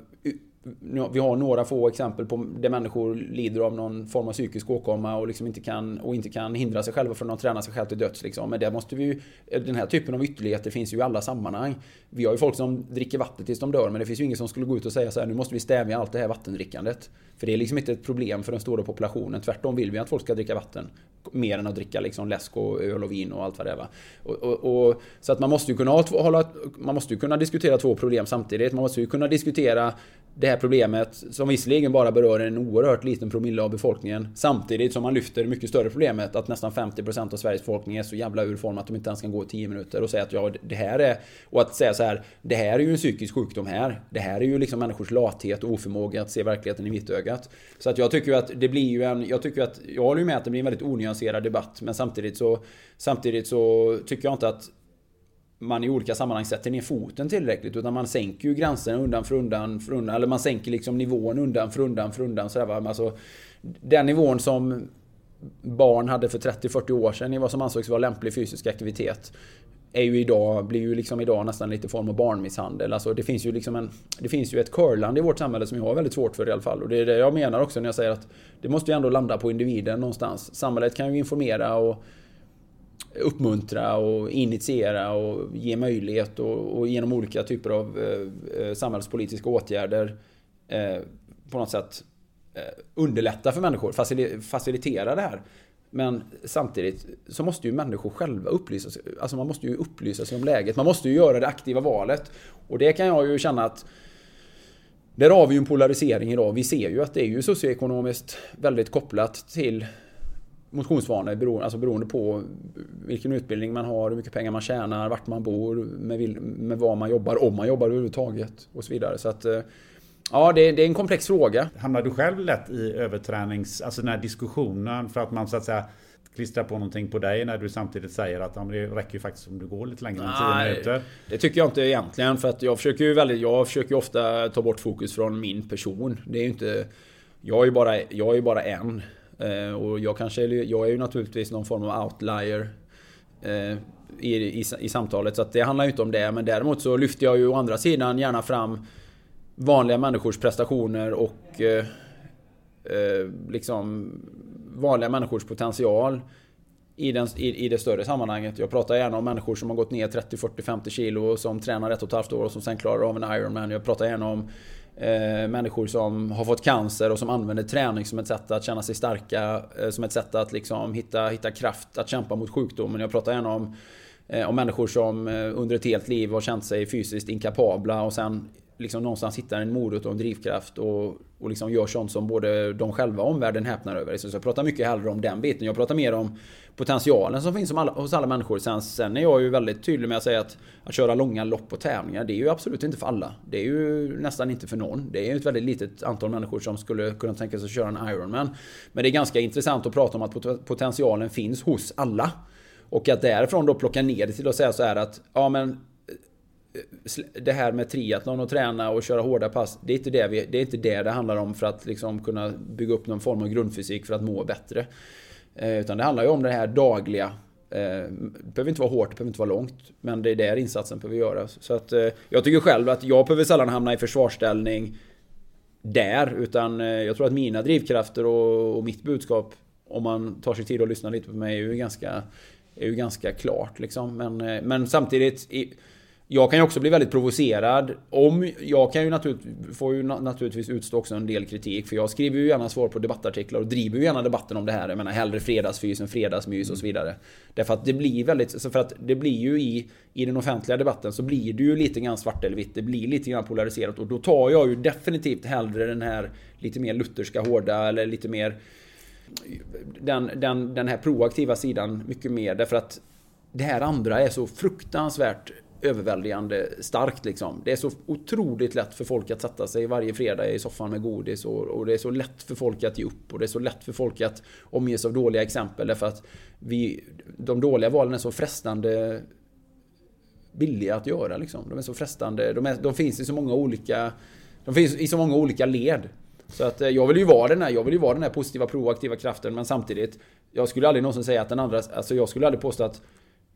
vi har några få exempel på där människor lider av någon form av psykisk åkomma och liksom inte kan och inte kan hindra sig själva från att träna sig själv till döds liksom. Men det måste vi ju, den här typen av ytterligheter finns ju i alla sammanhang. Vi har ju folk som dricker vatten tills de dör, men det finns ju ingen som skulle gå ut och säga så här: nu måste vi stävja allt det här vattendrickandet. För det är liksom inte ett problem för den stora populationen. Tvärtom vill vi att folk ska dricka vatten mer än att dricka liksom läsk och öl och vin och allt vad det är, va? Och, och, och, så att man måste ju kunna hålla, man måste ju kunna diskutera två problem samtidigt. Man måste ju kunna diskutera det här problemet som visserligen bara berör en oerhört liten promille av befolkningen, samtidigt som man lyfter mycket större problemet att nästan femtio procent av Sveriges befolkning är så jävla urform att de inte ens kan gå tio minuter och säga att ja, det här är, och att säga så här, det här är ju en psykisk sjukdom här. Det här är ju liksom människors lathet och oförmåga att se verkligheten i vittögat. Så att jag tycker att det blir ju en, jag tycker att, jag håller ju med att det blir en väldigt onyanserad debatt, men samtidigt så, samtidigt så tycker jag inte att man i olika sammanhang sätter ner foten tillräckligt, utan man sänker ju gränserna undan för undan, för undan eller man sänker liksom nivån undan för undan för undan så där, va? Alltså, den nivån som barn hade för trettio till fyrtio år sedan i vad som ansågs vara lämplig fysisk aktivitet är ju idag, blir ju liksom idag nästan lite form av barnmisshandel. Alltså det finns ju liksom en, det finns ju ett curland i vårt samhälle som jag har väldigt svårt för i alla fall, och det är det jag menar också när jag säger att det måste ju ändå landa på individen någonstans. Samhället kan ju informera och uppmuntra och initiera och ge möjlighet och, och genom olika typer av eh, samhällspolitiska åtgärder eh, på något sätt eh, underlätta för människor, facil- facilitera det här. Men samtidigt så måste ju människor själva upplysa sig. Alltså man måste ju upplysa sig om läget. Man måste ju göra det aktiva valet. Och det kan jag ju känna att där har vi ju en polarisering idag. Vi ser ju att det är ju socioekonomiskt väldigt kopplat till motionsvanor, beroende, alltså beroende på vilken utbildning man har, hur mycket pengar man tjänar, vart man bor, med, med vad man jobbar, om man jobbar överhuvudtaget och så vidare. Så att ja, det, det är en komplex fråga. Hamnar du själv lätt i övertränings, alltså den här diskussionen för att man så att säga klistrar på någonting på dig när du samtidigt säger att ja, det räcker ju faktiskt om du går lite längre än tio minuter? Det tycker jag inte egentligen, för att jag försöker ju väldigt, jag försöker ju ofta ta bort fokus från min person. Det är ju inte, jag är ju bara, jag är ju bara en. Och jag kanske, jag är ju naturligtvis någon form av outlier i, i, i samtalet, så att det handlar ju inte om det. Men däremot så lyfter jag ju å andra sidan gärna fram vanliga människors prestationer och eh, liksom vanliga människors potential i, den, i, i det större sammanhanget. Jag pratar gärna om människor som har gått ner trettio, fyrtio, femtio kilo, som tränar ett och ett halvt år och som sen klarar av en Ironman. Jag pratar gärna om eh, människor som har fått cancer och som använder träning som ett sätt att känna sig starka, eh, som ett sätt att liksom hitta, hitta kraft att kämpa mot sjukdomen. Jag pratar gärna om, eh, om människor som eh, under ett helt liv har känt sig fysiskt inkapabla och sen liksom någonstans hittar en morot och en drivkraft och, och liksom gör sånt som både de själva och omvärlden häpnar över. Så jag pratar mycket hellre om den biten. Jag pratar mer om potentialen som finns alla, hos alla människor. Sen, sen är jag ju väldigt tydlig med att säga att att köra långa lopp och tävlingar, det är ju absolut inte för alla. Det är ju nästan inte för någon. Det är ju ett väldigt litet antal människor som skulle kunna tänka sig att köra en Ironman. Men det är ganska intressant att prata om att potentialen finns hos alla. Och att därifrån då plocka ner det till att säga så här att ja men det här med triathlon och träna och köra hårda pass, det är inte det, vi, det, är inte det det handlar om för att liksom kunna bygga upp någon form av grundfysik för att må bättre. Eh, utan det handlar ju om det här dagliga. Eh, det behöver inte vara hårt, det behöver inte vara långt, men det är där insatsen behöver göras. Så att, eh, jag tycker själv att jag behöver sällan hamna i försvarsställning där, utan eh, jag tror att mina drivkrafter och, och mitt budskap, om man tar sig tid att lyssna lite på mig, är ju ganska, är ju ganska klart liksom. Men, eh, men samtidigt i, jag kan ju också bli väldigt provocerad. Om jag kan ju naturligtvis, får ju naturligtvis utstå också en del kritik, för jag skriver ju gärna svar på debattartiklar och driver ju gärna debatten om det här. Jag menar hellre fredagsfys än fredagsmys och så vidare. Därför att det blir väldigt, så för att det blir ju i, i den offentliga debatten så blir det ju lite grann svart eller vitt. Det blir lite grann polariserat och då tar jag ju definitivt hellre den här lite mer lutherska hårda eller lite mer den, den, den här proaktiva sidan mycket mer. Därför att det här andra är så fruktansvärt överväldigande starkt liksom. Det är så otroligt lätt för folk att sätta sig varje fredag i soffan med godis och, och det är så lätt för folk att ge upp och det är så lätt för folk att omges av dåliga exempel därför att vi, de dåliga valen är så frestande billiga att göra liksom. De är så frestande, de, är, de finns i så många olika de finns i så många olika led. Så att jag vill ju vara den här, jag vill ju vara den här positiva proaktiva kraften, men samtidigt jag skulle aldrig någonsin säga att den andra, alltså jag skulle aldrig påstå att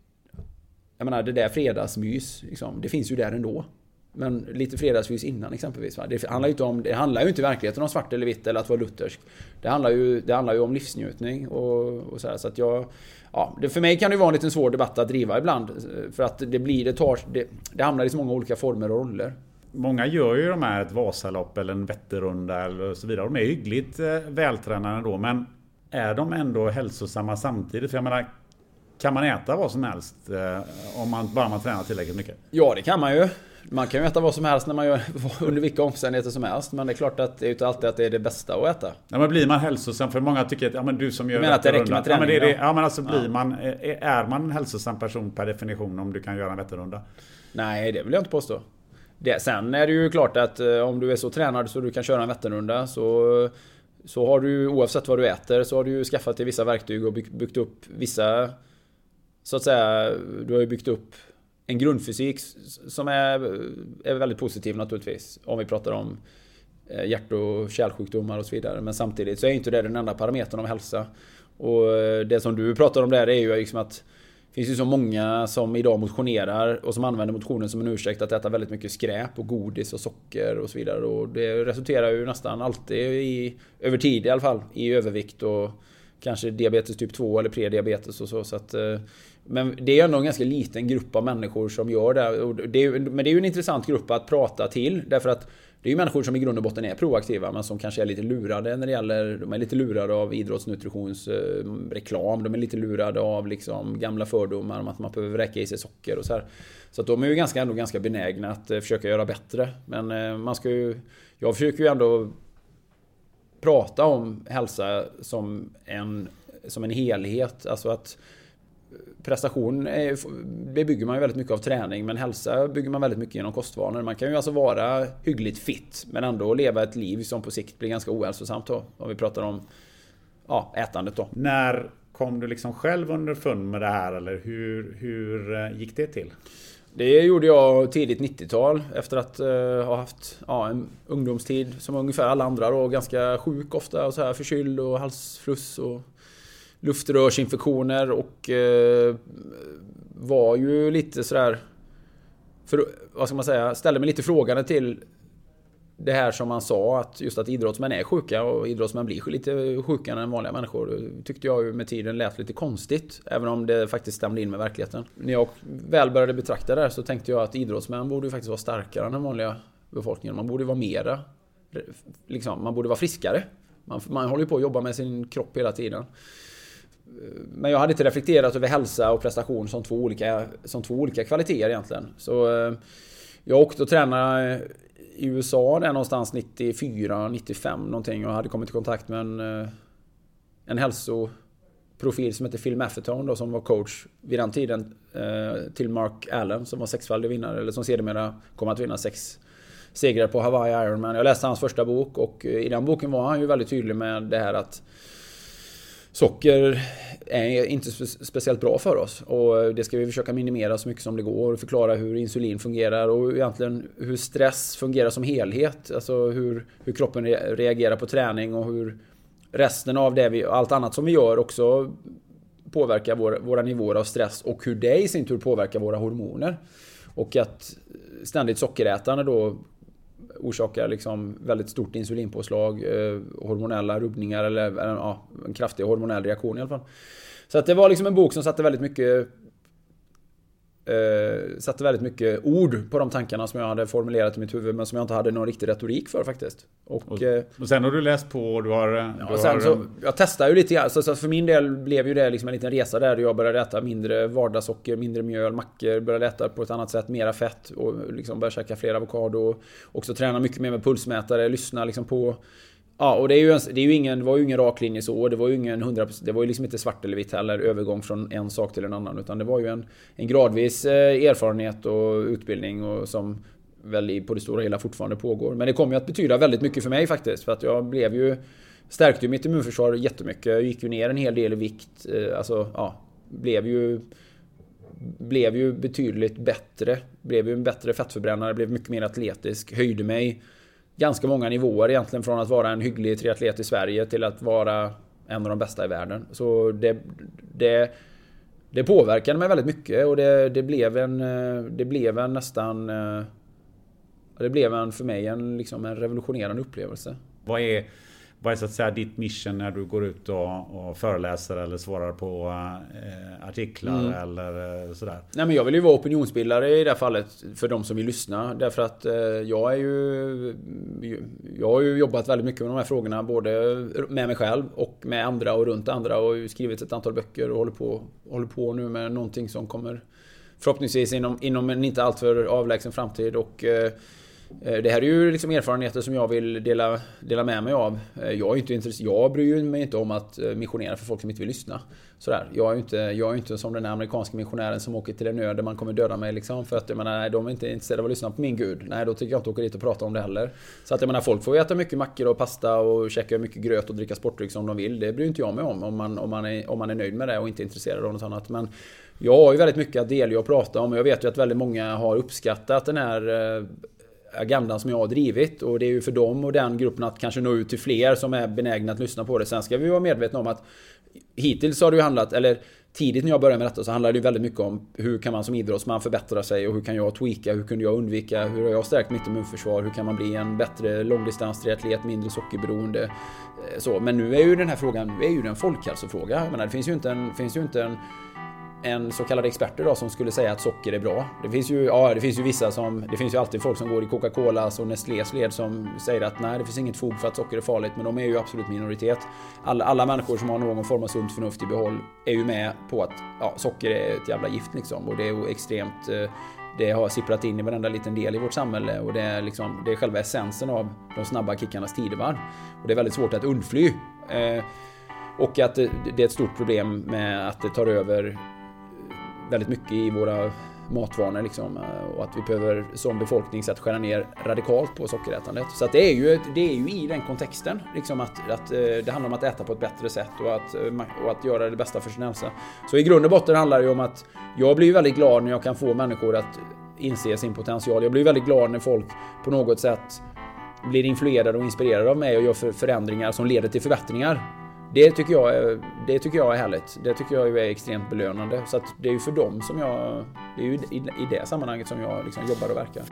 jag menar, det där fredagsmys, liksom, det finns ju där ändå. Men lite fredagsmys innan exempelvis. Va? Det handlar ju inte om, det handlar ju inte i verkligheten om svart eller vitt eller att vara luthersk. Det handlar ju, det handlar ju om livsnjutning och, och så här. Så att jag, ja, det, för mig kan det vara en liten svår debatt att driva ibland. För att det blir, det tar, det, det hamnar i så många olika former och roller. Många gör ju de här ett Vasalopp eller en Vätternrunda eller så vidare. De är hyggligt eh, vältränade då, men är de ändå hälsosamma samtidigt? För jag menar, kan man äta vad som helst eh, om man bara man tränar tillräckligt mycket? Ja, det kan man ju. Man kan ju äta vad som helst när man gör under vilka omständigheter som helst, men det är klart att det är inte alltid att det är det bästa att äta. Ja, men blir man hälsosam? För många tycker att ja, men du som gör men att det räcker med träning, ja, men det är det, ja, men alltså blir ja. man är, är man en hälsosam person per definition om du kan göra en Vätternrunda? Nej, det vill jag inte påstå. Det, sen är det ju klart att om du är så tränad så du kan köra en Vätternrunda, så så har du, oavsett vad du äter, så har du ju skaffat dig vissa verktyg och byggt, byggt upp vissa, så att säga, du har ju byggt upp en grundfysik som är, är väldigt positiv naturligtvis, om vi pratar om hjärt- och kärlsjukdomar och så vidare. Men samtidigt så är inte det den enda parametern av hälsa. Och det som du pratar om där är ju liksom att det finns ju så många som idag motionerar och som använder motionen som en ursäkt att äta väldigt mycket skräp och godis och socker och så vidare. Och det resulterar ju nästan alltid i, över tid i alla fall, i övervikt och kanske diabetes typ två eller prediabetes och så. Så att, men det är ändå en ganska liten grupp av människor som gör det. Och det är, men det är ju en intressant grupp att prata till, därför att det är ju människor som i grund och botten är proaktiva men som kanske är lite lurade när det gäller, de är lite lurade av idrottsnutritionsreklam, de är lite lurade av liksom gamla fördomar om att man behöver räcka i sig socker och så här. Så att de är ju ganska, ändå ganska benägna att försöka göra bättre. Men man ska ju, jag försöker ju ändå prata om hälsa som en, som en helhet, alltså att prestation är, det bygger man ju väldigt mycket av träning, men hälsa bygger man väldigt mycket genom kostvanor. Man kan ju alltså vara hyggligt fit men ändå leva ett liv som på sikt blir ganska ohälsosamt då, om vi pratar om ja, ätandet då. När kom du liksom själv underfund med det här, eller hur, hur gick det till? Det gjorde jag tidigt nittiotal efter att uh, ha haft ja, en ungdomstid som ungefär alla andra då, ganska sjuk ofta och så här, förkyld och halsfluss och luftrörsinfektioner och eh, var ju lite sådär, för, vad ska man säga, ställde mig lite frågande till det här som man sa, att just att idrottsmän är sjuka och idrottsmän blir lite sjukare än vanliga människor. Det tyckte jag ju med tiden lät lite konstigt, även om det faktiskt stämde in med verkligheten. När jag väl började betrakta det här så tänkte jag att idrottsmän borde ju faktiskt vara starkare än den vanliga befolkningen. Man borde vara mera, liksom, man borde vara friskare. Man, man håller ju på att jobba med sin kropp hela tiden. Men jag hade inte reflekterat över hälsa och prestation som två olika, som två olika kvaliteter egentligen. Så eh, jag åkte och tränade i U S A där någonstans nittiofyra nittiofem någonting och hade kommit i kontakt med en, en hälsoprofil som heter Phil Maffetone då, som var coach vid den tiden eh, till Mark Allen som var sexfaldig vinnare, eller som sedermera kom att vinna sex segrar på Hawaii Ironman. Jag läste hans första bok och i den boken var han ju väldigt tydlig med det här att socker är inte speciellt bra för oss och det ska vi försöka minimera så mycket som det går och förklara hur insulin fungerar och egentligen hur stress fungerar som helhet, alltså hur, hur kroppen reagerar på träning och hur resten av det vi, allt annat som vi gör också påverkar vår, våra nivåer av stress och hur det i sin tur påverkar våra hormoner och att ständigt sockerätande då orsakar liksom väldigt stort insulinpåslag, eh, hormonella rubbningar eller, eller ja, en kraftig hormonell reaktion i alla fall. Så att det var liksom en bok som satte väldigt mycket eh, satte väldigt mycket ord på de tankarna som jag hade formulerat i mitt huvud men som jag inte hade någon riktig retorik för faktiskt. Och, och, och sen har du läst på och du har... Du ja, sen har så, jag testade ju lite grann, så, så för min del blev ju det liksom en liten resa där jag började äta mindre vardagssocker, mindre mjöl, mackor, började äta på ett annat sätt, mera fett och liksom började käka fler avokado och också träna mycket mer med pulsmätare, lyssna liksom på... Ja, och det är ju, en, det är ju ingen, det var ju ingen rak linje så, det var ju ingen hundra procent, det var ju liksom inte svart eller vitt heller, övergång från en sak till en annan, utan det var ju en, en gradvis eh, erfarenhet och utbildning och som väl på det stora hela fortfarande pågår. Men det kom ju att betyda väldigt mycket för mig faktiskt, för att jag blev ju, stärkte ju mitt immunförsvar jättemycket, jag gick ju ner en hel del i vikt, eh, alltså ja, blev ju blev ju betydligt bättre, blev ju en bättre fettförbrännare, blev mycket mer atletisk, höjde mig ganska många nivåer egentligen från att vara en hygglig triatlet i Sverige till att vara en av de bästa i världen. Så det, det, det påverkade mig väldigt mycket och det, det blev en det blev en nästan det blev en för mig en liksom en revolutionerande upplevelse. Vad är Vad är så att säga ditt mission när du går ut och, och föreläser eller svarar på eh, artiklar mm. eller eh, sådär? Nej, men jag vill ju vara opinionsbildare i det här fallet för de som vill lyssna. Därför att eh, jag är ju jag har ju jobbat väldigt mycket med de här frågorna, både med mig själv och med andra och runt andra, och skrivit ett antal böcker och håller på, håller på nu med någonting som kommer förhoppningsvis inom, inom en inte alltför avlägsen framtid. Och eh, det här är ju liksom erfarenheter som jag vill dela, dela med mig av. Jag är inte intresserad, jag bryr mig inte om att missionera för folk som inte vill lyssna. Sådär. Jag är ju inte, jag är inte som den amerikanska missionären som åker till en ö där man kommer döda mig liksom, för att jag menar, nej, de är inte intresserade av att lyssna på min Gud. Nej, då tycker jag inte åka dit och prata om det heller. Så att jag menar, folk får äta mycket mackor och pasta och käka mycket gröt och dricka sportdryck som de vill. Det bryr inte jag mig om, om man, om man, är, om man är nöjd med det och inte intresserad av något annat. Men jag har ju väldigt mycket att delge och prata om, och jag vet ju att väldigt många har uppskattat den här agendan som jag har drivit, och det är ju för dem och den gruppen att kanske nå ut till fler som är benägna att lyssna på det. Sen ska vi vara medvetna om att hittills har det ju handlat, eller tidigt när jag började med detta, så handlade det väldigt mycket om hur kan man som idrottsman förbättra sig, och hur kan jag tweaka, hur kunde jag undvika, hur har jag stärkt mitt immunförsvar, hur kan man bli en bättre långdistanstriatlet, mindre sockerberoende, så. Men nu är ju den här frågan, är ju en folkhälsofråga. Jag menar, det finns ju inte en, finns ju inte en en så kallade experter då, som skulle säga att socker är bra. Det finns ju, ja, det finns ju vissa som, det finns ju alltid folk som går i Coca-Colas och Nestlés led som säger att nej, det finns inget fog för att socker är farligt, men de är ju absolut minoritet. Alla, alla människor som har någon form av sunt förnuft i behåll är ju med på att ja, socker är ett jävla gift liksom, och det är ju extremt, det har sipprat in i varenda liten del i vårt samhälle, och det är liksom, det är själva essensen av de snabba kickarnas tidevarv, och det är väldigt svårt att undfly. Eh, och att det, det är ett stort problem med att det tar över väldigt mycket i våra matvanor liksom, och att vi behöver som befolkning så att skära ner radikalt på sockerätandet. Så att det är ju det är ju i den kontexten liksom, att, att det handlar om att äta på ett bättre sätt och att, och att göra det bästa för sin hälsa. Så i grund och botten handlar det ju om att jag blir väldigt glad när jag kan få människor att inse sin potential. Jag blir väldigt glad när folk på något sätt blir influerade och inspirerade av mig och gör förändringar som leder till förbättringar. Det tycker jag är, det tycker jag är härligt. Det tycker jag är extremt belönande. Så att det är ju för dem som jag, det är ju i, i det sammanhanget som jag liksom jobbar och verkar.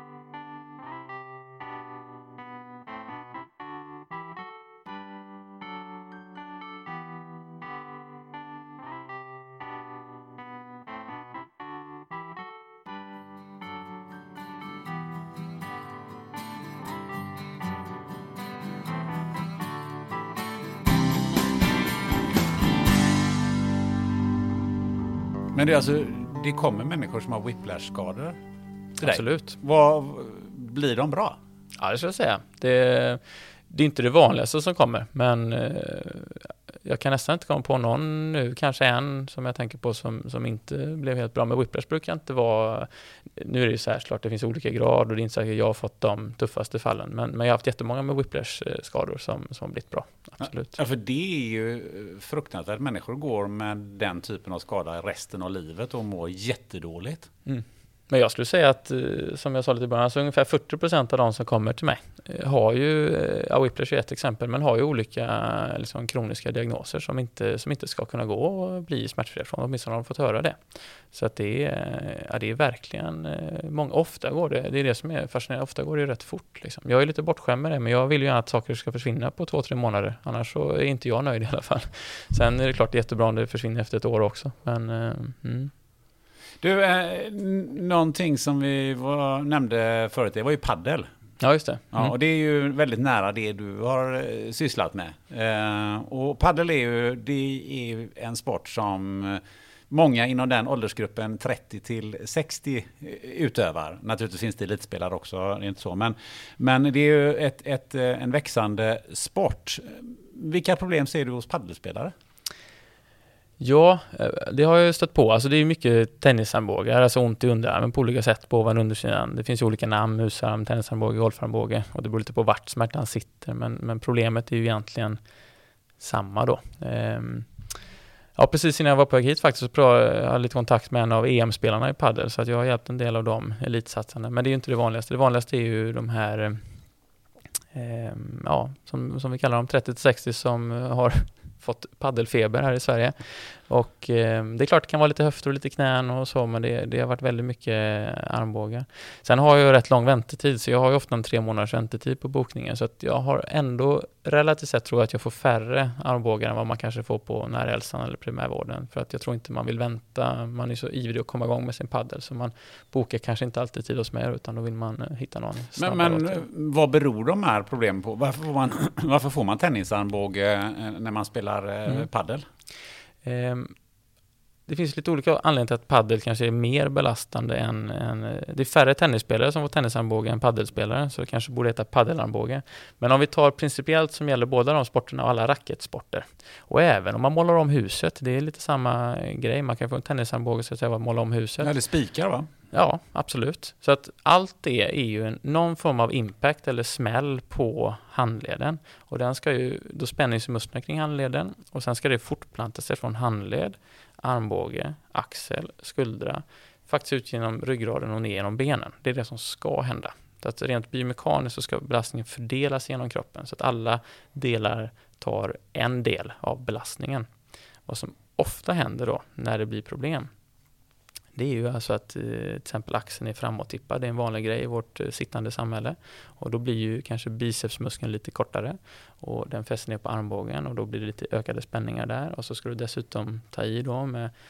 Men det, är alltså, det kommer människor som har whiplash-skador till dig. Absolut. Vad, blir de bra? Ja, det ska jag säga. Det, det är inte det vanligaste som kommer, men eh, jag kan nästan inte komma på någon nu, kanske en som jag tänker på som, som inte blev helt bra. Men whiplash brukar inte vara, nu är det ju så här klart, det finns olika grad och det är inte så att jag har fått de tuffaste fallen, men, men jag har haft jättemånga med whiplash-skador som, som har blivit bra, absolut. Ja, för det är ju fruktansvärt. Människor går med den typen av skada resten av livet och mår jättedåligt. Mm. Men jag skulle säga att, som jag sa lite i början, alltså ungefär fyrtio procent av de som kommer till mig har ju, ja, whiplash är ett exempel, men har ju olika liksom, kroniska diagnoser som inte, som inte ska kunna gå och bli smärtfria från, åtminstone har de fått höra det. Så att det är, ja, det är verkligen många, ofta går det, det är det som är fascinerande, ofta går det rätt fort. Liksom. Jag är lite bortskämd med det, men jag vill ju att saker ska försvinna på två, tre månader, annars så är inte jag nöjd i alla fall. Sen är det klart det är jättebra om det försvinner efter ett år också, men mm. Du, eh, någonting som vi var, nämnde förut, det var ju paddel. Ja, just det. Mm. Ja, och det är ju väldigt nära det du har eh, sysslat med. Eh, och paddel är ju, det är ju en sport som många inom den åldersgruppen trettio till sextio utövar. Naturligtvis finns det elitspelare också, det är inte så. Men, men det är ju ett, ett, en växande sport. Vilka problem ser du hos paddelspelare? Ja, det har jag stött på. Alltså det är mycket tennisarmbågar, alltså ont i underarmen på olika sätt på ovan undersidan. Det finns ju olika namn, musarm, tennisarmbåge, golfarmbåge, och det beror lite på vart smärtan sitter. Men, men problemet är ju egentligen samma då. Ehm, ja, precis innan jag var på väg hit faktiskt så jag hade lite kontakt med en av E M-spelarna i paddel, så att jag har hjälpt en del av dem elitsatsande. Men det är ju inte det vanligaste. Det vanligaste är ju de här, ehm, ja, som, som vi kallar dem, trettio till sextio som har fått paddelfeber här i Sverige. Och eh, det är klart det kan vara lite höfter och lite knän och så, men det, det har varit väldigt mycket armbågar. Sen har jag ju rätt lång väntetid, så jag har ju ofta en tre månaders väntetid på bokningen, så att jag har ändå relativt sett tror jag att jag får färre armbågar än vad man kanske får på närhälsan eller primärvården, för att jag tror inte man vill vänta, man är så ivrig att komma igång med sin paddel, så man bokar kanske inte alltid tid hos mig, utan då vill man hitta någon snabbare. Men, men vad beror de här problemen på? Varför får man, varför får man tennisarmbåge när man spelar mm. paddel? Um, det finns lite olika anledningar till att paddel kanske är mer belastande än, än det är färre tennisspelare som får tennisarmbåge än paddelspelare, så det kanske borde heta paddelarmbåge. Men om vi tar principiellt som gäller båda de sporterna och alla racketsporter, och även om man målar om huset, det är lite samma grej, man kan få en tennisarmbåge så att säga, måla om huset. Eller spikar, va? Ja, absolut. Så att allt det är ju en, någon form av impact eller smäll på handleden. Och den ska ju, då spänns musklerna kring handleden, och sen ska det fortplanta sig från handled, armbåge, axel, skuldra, faktiskt ut genom ryggraden och ner genom benen. Det är det som ska hända. Så att rent biomekaniskt så ska belastningen fördelas genom kroppen, så att alla delar tar en del av belastningen. Vad som ofta händer då när det blir problem, det är ju alltså att till exempel axeln är framåttippad. Det är en vanlig grej i vårt sittande samhälle. Och då blir ju kanske bicepsmuskeln lite kortare. Och den fäster ner på armbågen, och då blir det lite ökade spänningar där. Och så ska du dessutom ta i då med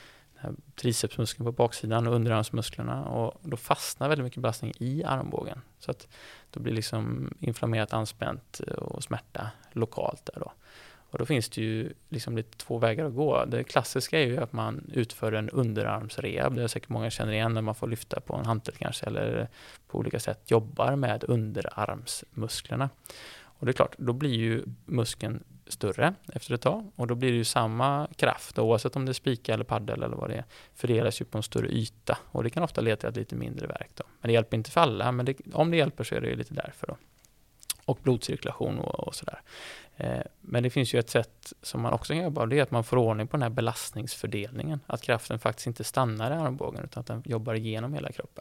tricepsmuskeln på baksidan och underarmsmusklerna, och då fastnar väldigt mycket belastning i armbågen. Så att då blir liksom inflammerat, anspänt och smärta lokalt där då. Och då finns det ju liksom lite två vägar att gå. Det klassiska är ju att man utför en underarmsrehab. Det är säkert många känner igen när man får lyfta på en hantel kanske, eller på olika sätt jobbar med underarmsmusklerna. Och det är klart, då blir ju muskeln större efter ett tag, och då blir det ju samma kraft, oavsett om det är spika eller paddel eller vad det är, fördelas ju på en större yta, och det kan ofta leda till att lite mindre värk då. Men det hjälper inte för alla, men det, om det hjälper så är det ju lite därför då. Och blodcirkulation och, och sådär. Eh, men det finns ju ett sätt som man också kan jobba, och det är att man får ordning på den här belastningsfördelningen, att kraften faktiskt inte stannar i armbågen utan att den jobbar igenom hela kroppen.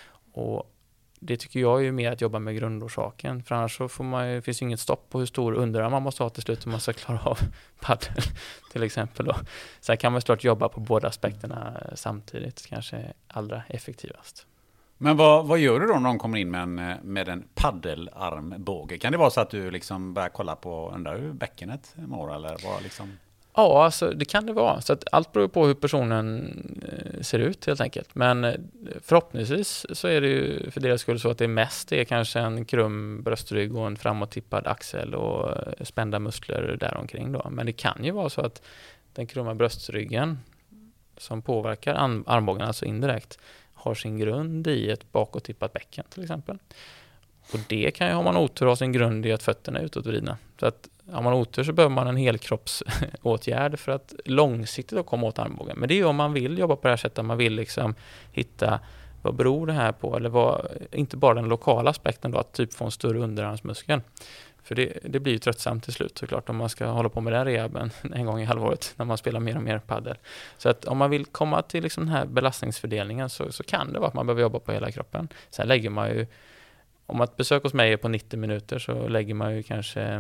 Och det tycker jag är mer att jobba med grundorsaken. För annars så får man, finns ju inget stopp på hur stor underarm man måste ha till slut om man ska klara av paddel till exempel. Då. Sen kan man såklart jobba på båda aspekterna samtidigt, kanske allra effektivast. Men vad, vad gör du då när de kommer in med en, med en paddelarmbåge? Kan det vara så att du liksom börjar kolla på, undrar hur bäckenet mår eller vad liksom? Ja, alltså det kan det vara. Så att allt beror på hur personen ser ut helt enkelt. Men förhoppningsvis så är det ju för deras skull så att det mest är kanske en krum bröstrygg och en framåttippad axel och spända muskler däromkring då. Men det kan ju vara så att den krumma bröstryggen som påverkar armbågen, alltså indirekt, har sin grund i ett bakåttippat bäcken till exempel. Och det kan ju, om man otur, ha sin grund i att fötterna är utåtvridna. Så att om man otur så behöver man en helkroppsåtgärd för att långsiktigt då komma åt armbågen. Men det är ju om man vill jobba på det här sättet, man vill liksom hitta vad beror det här på, eller vad, inte bara den lokala aspekten då, att typ få en större underarmsmuskel. För det, det blir ju tröttsamt till slut såklart om man ska hålla på med den rehaben en gång i halvåret när man spelar mer och mer paddel. Så att om man vill komma till liksom den här belastningsfördelningen så, så kan det vara att man behöver jobba på hela kroppen. Sen lägger man ju, om att besök hos mig är på nittio minuter så lägger man ju kanske,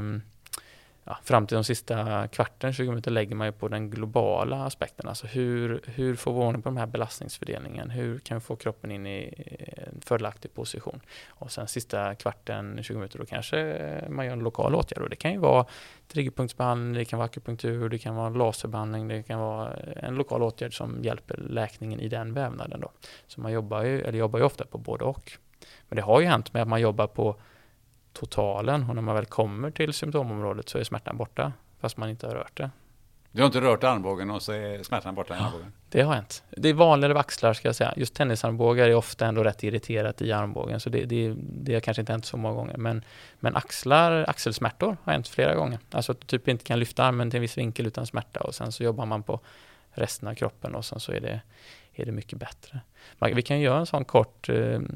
ja, fram till de sista kvarten, tjugo minuter lägger man ju på den globala aspekten. Alltså hur, hur får vi ordning på den här belastningsfördelningen? Hur kan vi få kroppen in i en fördelaktig position? Och sen sista kvarten, tjugo minuter, då kanske man gör en lokal åtgärd. Och det kan ju vara triggerpunktsbehandling, det kan vara akupunktur, det kan vara laserbehandling, det kan vara en lokal åtgärd som hjälper läkningen i den vävnaden då. Så man jobbar ju, eller jobbar ju ofta på både och. Men det har ju hänt med att man jobbar på totalen, och när man väl kommer till symptomområdet så är smärtan borta fast man inte har rört det. Du har inte rört armbågen och så är smärtan borta i ja, armbågen? Det har hänt. Det är vanligare axlar ska jag säga. Just tennisarmbågar är ofta ändå rätt irriterat i armbågen, så det, det, det har kanske inte hänt så många gånger. Men, men axlar, axelsmärtor har hänt flera gånger. Alltså att du typ inte kan lyfta armen till en viss vinkel utan smärta, och sen så jobbar man på resten av kroppen och sen så är det är det mycket bättre. Vi kan göra en sån kort,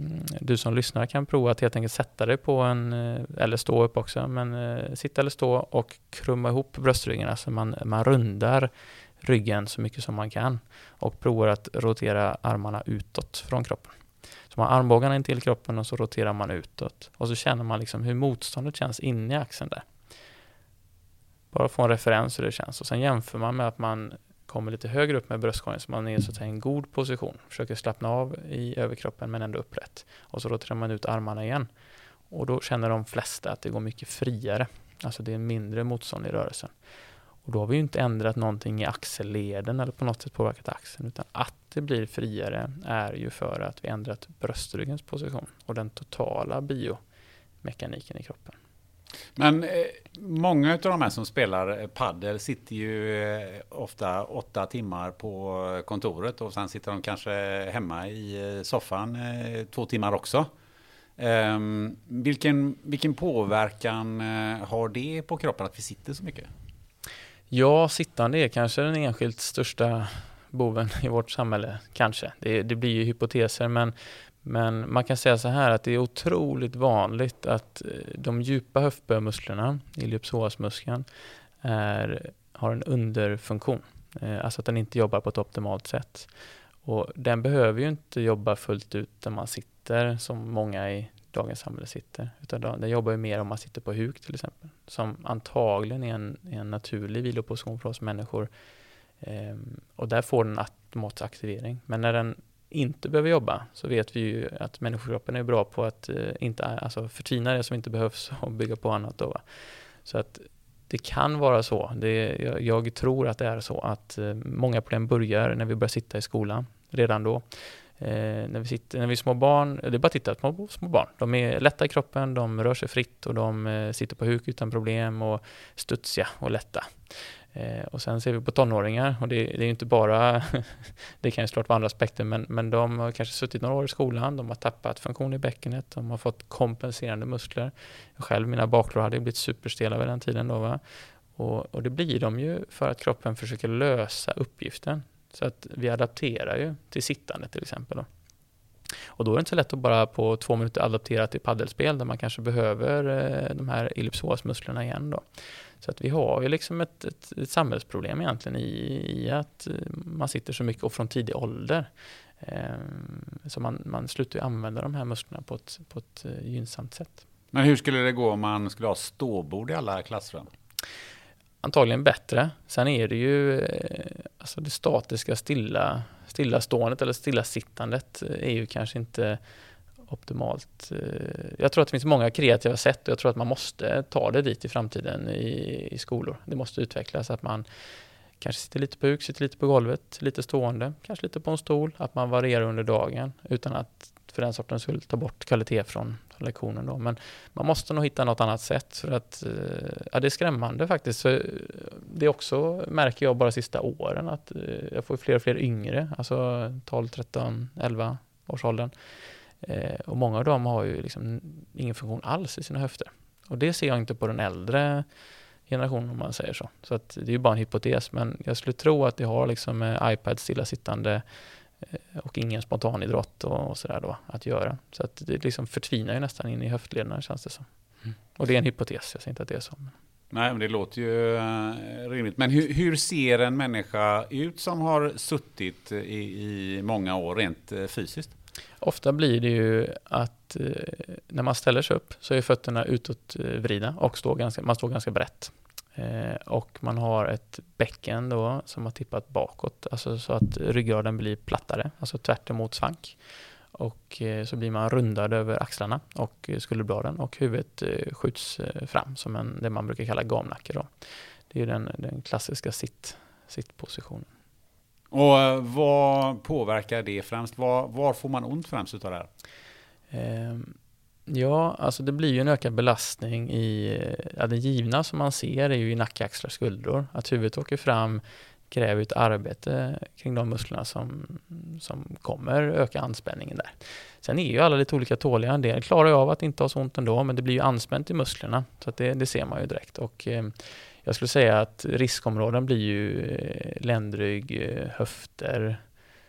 du som lyssnar kan prova att helt enkelt sätta dig på en, eller stå upp också, men sitta eller stå och krumma ihop bröstryggen, alltså man, man rundar ryggen så mycket som man kan och provar att rotera armarna utåt från kroppen. Så man har armbågarna in till kroppen och så roterar man utåt, och så känner man liksom hur motståndet känns inne i axeln där. Bara få en referens hur det känns, och sen jämför man med att man kommer lite högre upp med bröstkorgen så man är så att säga i en god position. Försöker slappna av i överkroppen men ändå upprätt. Och så roterar man ut armarna igen. Och då känner de flesta att det går mycket friare. Alltså det är mindre motstånd i rörelsen. Och då har vi ju inte ändrat någonting i axelleden eller på något sätt påverkat axeln. Utan att det blir friare är ju för att vi ändrat bröstryggens position och den totala biomekaniken i kroppen. Men eh, många av de här som spelar paddel sitter ju eh, ofta åtta timmar på kontoret, och sen sitter de kanske hemma i soffan eh, två timmar också. Eh, vilken, vilken påverkan eh, har det på kroppen att vi sitter så mycket? Ja, sittande är kanske den enskilt största boven i vårt samhälle, kanske. Det, det blir ju hypoteser, men Men man kan säga så här att det är otroligt vanligt att de djupa höftböjmusklerna, iliopsoasmuskeln, är, har en underfunktion. Alltså att den inte jobbar på ett optimalt sätt. Och den behöver ju inte jobba fullt ut där man sitter som många i dagens samhälle sitter. Utan den jobbar ju mer om man sitter på huk till exempel. Som antagligen är en, en naturlig viloposition för oss människor. Och där får den automatisk aktivering. Men när den inte behöver jobba så vet vi ju att människokroppen är bra på att eh, inte, alltså förtina det som inte behövs och bygga på annat då. Så att det kan vara så. Det, jag, jag tror att det är så att eh, många problem börjar när vi börjar sitta i skolan redan då. Eh, när, vi sitter, när vi är små barn, det är bara att titta på små, små barn. De är lätta i kroppen, de rör sig fritt och de eh, sitter på huk utan problem och studsiga och lätta. Eh, och sen ser vi på tonåringar och det, det är ju inte bara, det kan ju såklart vara andra aspekter, men, men de har kanske suttit några år i skolan, de har tappat funktion i bäckenet, de har fått kompenserande muskler. Själv, mina baklår hade blivit superstela vid den tiden då, va? Och, och det blir de ju för att kroppen försöker lösa uppgiften. Så att vi adapterar ju till sittande till exempel då. Och då är det inte så lätt att bara på två minuter adaptera till paddelspel där man kanske behöver eh, de här ellipsosmusklerna igen då. Så att vi har ju liksom ett, ett, ett samhällsproblem egentligen i, i att man sitter så mycket och från tidig ålder. Eh, så man, man slutar ju använda de här musklerna på ett, på ett gynnsamt sätt. Men hur skulle det gå om man skulle ha ståbord i alla klassrum? Antagligen bättre. Sen är det ju eh, alltså det statiska stilla, stillaståendet eller stillasittandet är ju kanske inte optimalt. Jag tror att det finns många kreativa sätt och jag tror att man måste ta det dit i framtiden i, i skolor. Det måste utvecklas att man kanske sitter lite på huk, sitter lite på golvet, lite stående, kanske lite på en stol, att man varierar under dagen utan att för den sorten skulle ta bort kvalitet från lektionen då. Men man måste nog hitta något annat sätt för att ja, det är skrämmande faktiskt. Så det också märker jag bara sista åren att jag får fler och fler yngre, alltså tolv, tretton, elva års åldern. Eh, och många av dem har ju liksom ingen funktion alls i sina höfter. Och det ser jag inte på den äldre generationen om man säger så. Så att det är ju bara en hypotes, men jag skulle tro att det har liksom eh, iPad stillasittande eh, och ingen spontanidrott och, och sådär då att göra. Så att det liksom förtvinar ju nästan in i höftlederna känns det som. Mm. Och det är en hypotes, jag säger inte att det är så. Men... Nej, men det låter ju uh, rimligt. Men hur, hur ser en människa ut som har suttit i, i många år rent uh, fysiskt? Ofta blir det ju att eh, när man ställer sig upp så är fötterna utåtvridna och står ganska, man står ganska brett. Eh, och man har ett bäcken då som har tippat bakåt, alltså så att ryggraden blir plattare, alltså tvärt emot svank. Och eh, så blir man rundad över axlarna och skulderbladen och huvudet eh, skjuts eh, fram som en, det man brukar kalla gamnacke då. Det är ju den, den klassiska sitt, sittpositionen. Och vad påverkar det främst? Var, var får man ont främst utav det här? Eh, ja, alltså det blir ju en ökad belastning i, ja, det givna som man ser är ju i nacke, axlar, skuldror. Att huvudet åker fram kräver ett arbete kring de musklerna som, som kommer öka anspänningen där. Sen är ju alla lite olika tåliga. En del klarar jag av att inte ha så ont ändå, men det blir ju anspänt i musklerna. Så att det, det ser man ju direkt. Och eh, jag skulle säga att riskområden blir ju eh, ländrygg, eh, höfter.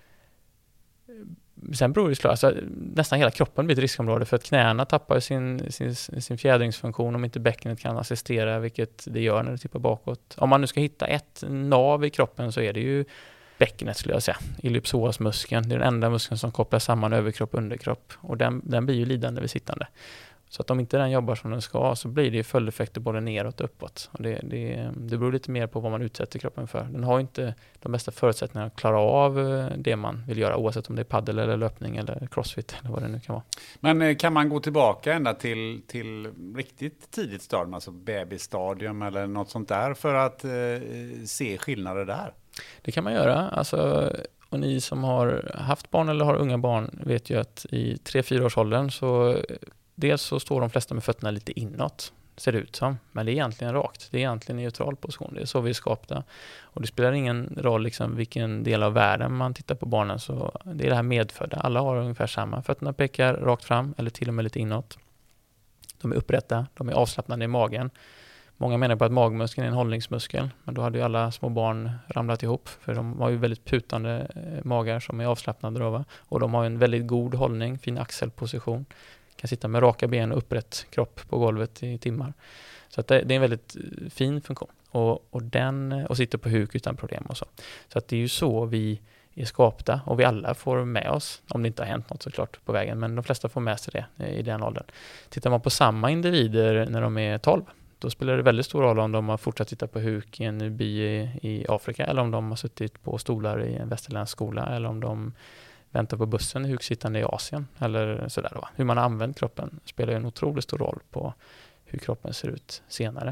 Sen beror det såklart, alltså, nästan hela kroppen blir ett riskområde för att knäna tappar sin, sin, sin fjädringsfunktion om inte bäckenet kan assistera, vilket det gör när det tippar bakåt. Om man nu ska hitta ett nav i kroppen så är det ju bäckenet skulle jag säga. Ellipsoasmuskeln, det är den enda muskeln som kopplar samman överkropp och underkropp och den, den blir ju lidande vid sittande. Så att om inte den jobbar som den ska så blir det ju följdeffekter både neråt och uppåt. Och det, det, det beror lite mer på vad man utsätter kroppen för. Den har inte de bästa förutsättningarna att klara av det man vill göra oavsett om det är paddel eller löpning eller crossfit eller vad det nu kan vara. Men kan man gå tillbaka ända till, till riktigt tidigt stadium, alltså bebisstadium eller något sånt där för att eh, se skillnader där? Det kan man göra. Alltså, och ni som har haft barn eller har unga barn vet ju att i tre fyra års åldern så dels så står de flesta med fötterna lite inåt, ser det ut som. Men det är egentligen rakt. Det är egentligen neutral position. Det är så vi är skapta. Och det spelar ingen roll liksom vilken del av världen man tittar på barnen. Så det är det här medfödda. Alla har ungefär samma. Fötterna pekar rakt fram eller till och med lite inåt. De är upprätta. De är avslappnade i magen. Många menar på att magmuskeln är en hållningsmuskel. Men då hade ju alla små barn ramlat ihop. För de har ju väldigt putande magar som är avslappnade då, va? Och de har en väldigt god hållning. Fin axelposition. Kan sitta med raka ben och upprätt kropp på golvet i timmar. Så att det, det är en väldigt fin funktion. Och, och, den, och sitter på huk utan problem och så. Så att det är ju så vi är skapta och vi alla får med oss, om det inte har hänt något såklart på vägen, men de flesta får med sig det i den åldern. Tittar man på samma individer när de är tolv, då spelar det väldigt stor roll om de har fortsatt sitta på huk i en by i, i Afrika eller om de har suttit på stolar i en västerländsk skola eller om de väntar på bussen i huksittande i Asien eller sådär då. Hur man har använt kroppen spelar en otroligt stor roll på hur kroppen ser ut senare.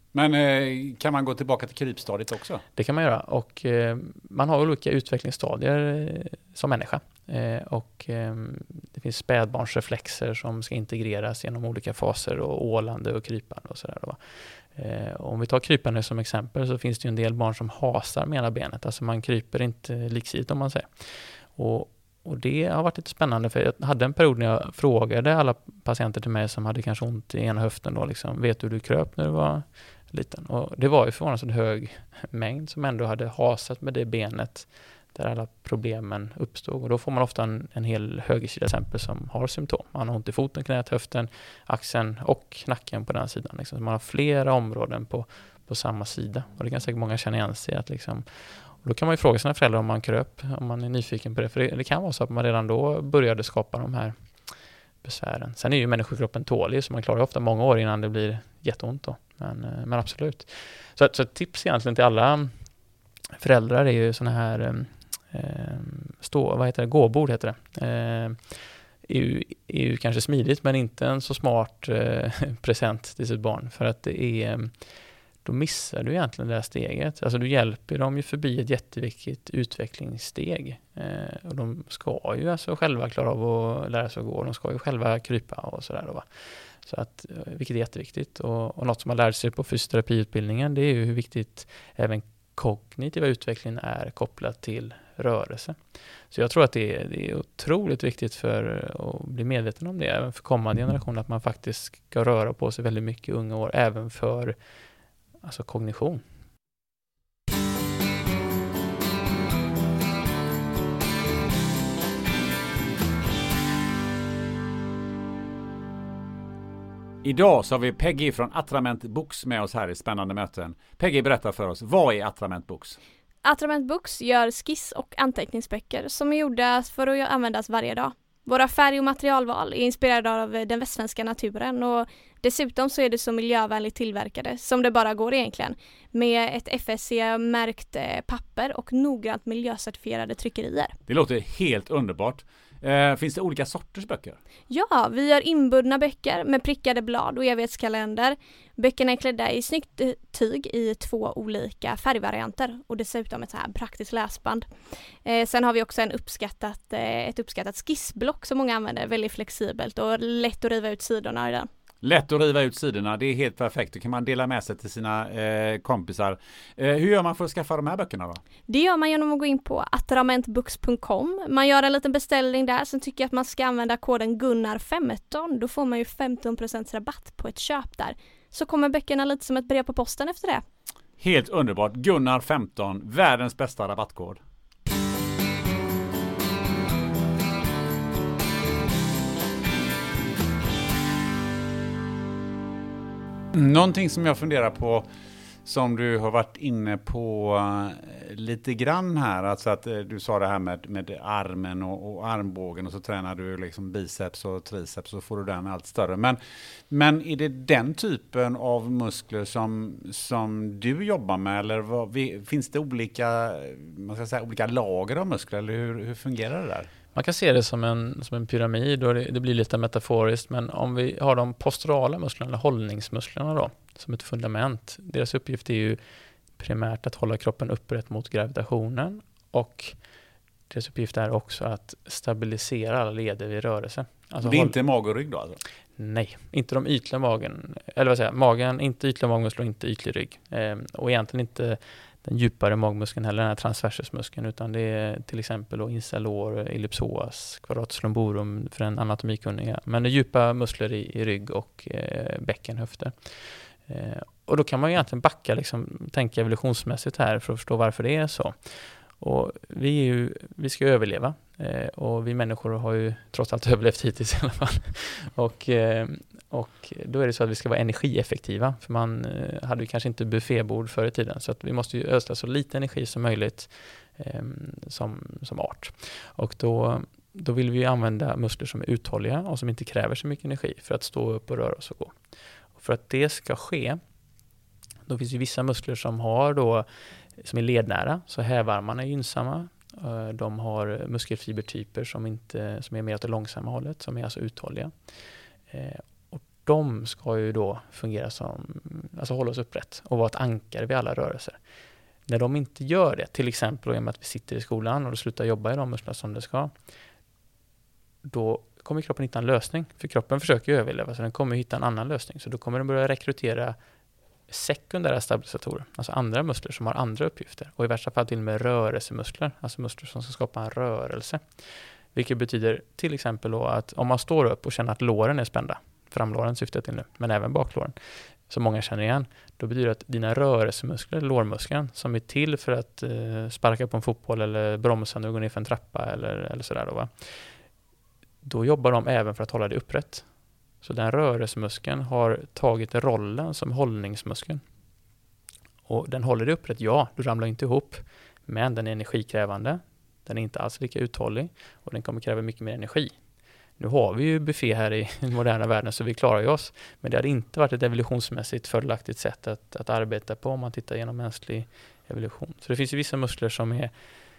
Men eh, kan man gå tillbaka till krypstadiet också? Det kan man göra och eh, man har olika utvecklingsstadier eh, som människa. Eh, och eh, det finns spädbarnsreflexer som ska integreras genom olika faser och ålande och krypande och sådär då. Eh, om vi tar krypande som exempel så finns det ju en del barn som hasar med ena benet. Alltså man kryper inte liksidigt om man säger. Och Och det har varit lite spännande för jag hade en period när jag frågade alla patienter till mig som hade kanske ont i ena höften då liksom, vet du hur du kröp när du var liten? Och det var ju förvånansvärt hög mängd som ändå hade hasat med det benet där alla problemen uppstod. Och då får man ofta en, en hel högersidaexempel som har symptom. Man har ont i foten, knät, höften, axeln och nacken på den sidan. Liksom. Så man har flera områden på, på samma sida. Och det kan säkert många känna igen sig att liksom. Och då kan man ju fråga sina föräldrar om man kröp, om man är nyfiken på det. För det, det kan vara så att man redan då började skapa de här besvären. Sen är ju människokroppen tålig så man klarar ofta många år innan det blir jätteont då. Men, men absolut. Så, så ett tips egentligen till alla föräldrar är ju såna här eh, stå, vad heter det? gåbord heter det. Eh, är ju, är ju kanske smidigt men inte en så smart eh, present till sitt barn. För att det är... då missar du egentligen det här steget. Alltså du hjälper dem ju förbi ett jätteviktigt utvecklingssteg. Eh, och de ska ju alltså själva klara av att lära sig att gå. De ska ju själva krypa och sådär då, va. Så att, vilket är jätteviktigt. Och, och något som man lär sig på fysioterapiutbildningen det är ju hur viktigt även kognitiva utvecklingen är kopplat till rörelse. Så jag tror att det är, det är otroligt viktigt för att bli medveten om det. Även för kommande generationer att man faktiskt ska röra på sig väldigt mycket i unga år. Även för alltså kognition. Idag så har vi Peggy från Atrament Books med oss här i Spännande möten. Peggy, berättar för oss, vad är Atrament Books? Atrament Books gör skiss- och anteckningsböcker som är gjorda för att användas varje dag. Våra färg- och materialval är inspirerade av den västsvenska naturen och dessutom så är det så miljövänligt tillverkade som det bara går egentligen. Med ett F S C-märkt papper och noggrant miljöcertifierade tryckerier. Det låter helt underbart. Eh, finns det olika sorters böcker? Ja, vi gör inbundna böcker med prickade blad och evighetskalender. Böckerna är klädda i snyggt tyg i två olika färgvarianter och dessutom ett så här praktiskt läsband. Eh, sen har vi också en uppskattat, eh, ett uppskattat skissblock som många använder, väldigt flexibelt och lätt att riva ut sidorna i den. Lätt att riva ut sidorna, det är helt perfekt. Då kan man dela med sig till sina eh, kompisar. Eh, hur gör man för att skaffa de här böckerna då? Det gör man genom att gå in på atramentbooks punkt com. Man gör en liten beställning där, sen tycker jag att man ska använda koden Gunnar femton. Då får man ju femton procent rabatt på ett köp där. Så kommer böckerna lite som ett brev på posten efter det. Helt underbart. Gunnar femton, världens bästa rabattkod. Någonting som jag funderar på som du har varit inne på uh, lite grann här, alltså att uh, du sa det här med, med armen och, och armbågen och så tränar du liksom biceps och triceps och får du den allt större. Men, men är det den typen av muskler som, som du jobbar med eller vad, vi, finns det olika, man ska säga, olika lager av muskler eller hur, hur fungerar det där? Man kan se det som en, som en pyramid och det, det blir lite metaforiskt, men om vi har de posturala musklerna eller hållningsmusklerna då som ett fundament. Deras uppgift är ju primärt att hålla kroppen upprätt mot gravitationen och deras uppgift är också att stabilisera alla leder vid rörelse. Alltså det är håll... inte mag och rygg då alltså? Nej, inte de ytliga magen, eller vad säger jag, magen, inte ytliga magmuskler och inte ytlig rygg. Eh, och egentligen inte den djupare magmuskeln eller den här transversusmuskeln, utan det är till exempel då incellor, ellipsoas, quadratus lumborum för den anatomikunniga. Men det är djupa muskler i, i rygg och eh, bäcken, höfter. Eh, och då kan man ju egentligen backa, liksom, tänka evolutionsmässigt här för att förstå varför det är så. Och vi, är ju, vi ska överleva eh, och vi människor har ju trots allt överlevt hittills i alla fall. Och, eh, och då är det så att vi ska vara energieffektiva, för man eh, hade ju kanske inte buffébord förr i tiden, så att vi måste ju ösla så lite energi som möjligt eh, som, som art. Och då, då vill vi ju använda muskler som är uthålliga och som inte kräver så mycket energi för att stå upp och röra oss och gå. Och för att det ska ske, då finns ju vissa muskler som har då som är lednära, så hävarmarna är gynnsamma. De har muskelfibertyper som, inte, som är mer åt det långsamma hållet, som är alltså uthålliga. Och de ska ju då fungera som, alltså hålla oss upprätt och vara ett ankare vid alla rörelser. När de inte gör det, till exempel i och med att vi sitter i skolan och slutar jobba i de muskler som det ska, då kommer kroppen hitta en lösning. För kroppen försöker ju överleva, så den kommer hitta en annan lösning. Så då kommer den börja rekrytera sekundära stabilisatorer, alltså andra muskler som har andra uppgifter. Och i värsta fall till och med rörelsemuskler, alltså muskler som ska skapa en rörelse. Vilket betyder till exempel då att om man står upp och känner att låren är spända, framlåren syftar till nu, men även baklåren, som många känner igen, då betyder det att dina rörelsemuskler, lårmuskeln, som är till för att eh, sparka på en fotboll eller bromsa när du går ner för en trappa eller, eller sådär då, va? Då jobbar de även för att hålla dig upprätt. Så den rörelsemuskeln har tagit rollen som hållningsmuskeln. Och den håller dig upprätt, ja, du ramlar inte ihop, men den är energikrävande, den är inte alls lika uthållig och den kommer kräva mycket mer energi. Nu har vi ju buffé här i den moderna världen så vi klarar ju oss. Men det hade inte varit ett evolutionsmässigt fördelaktigt sätt att, att arbeta på om man tittar genom mänsklig evolution. Så det finns ju vissa muskler som är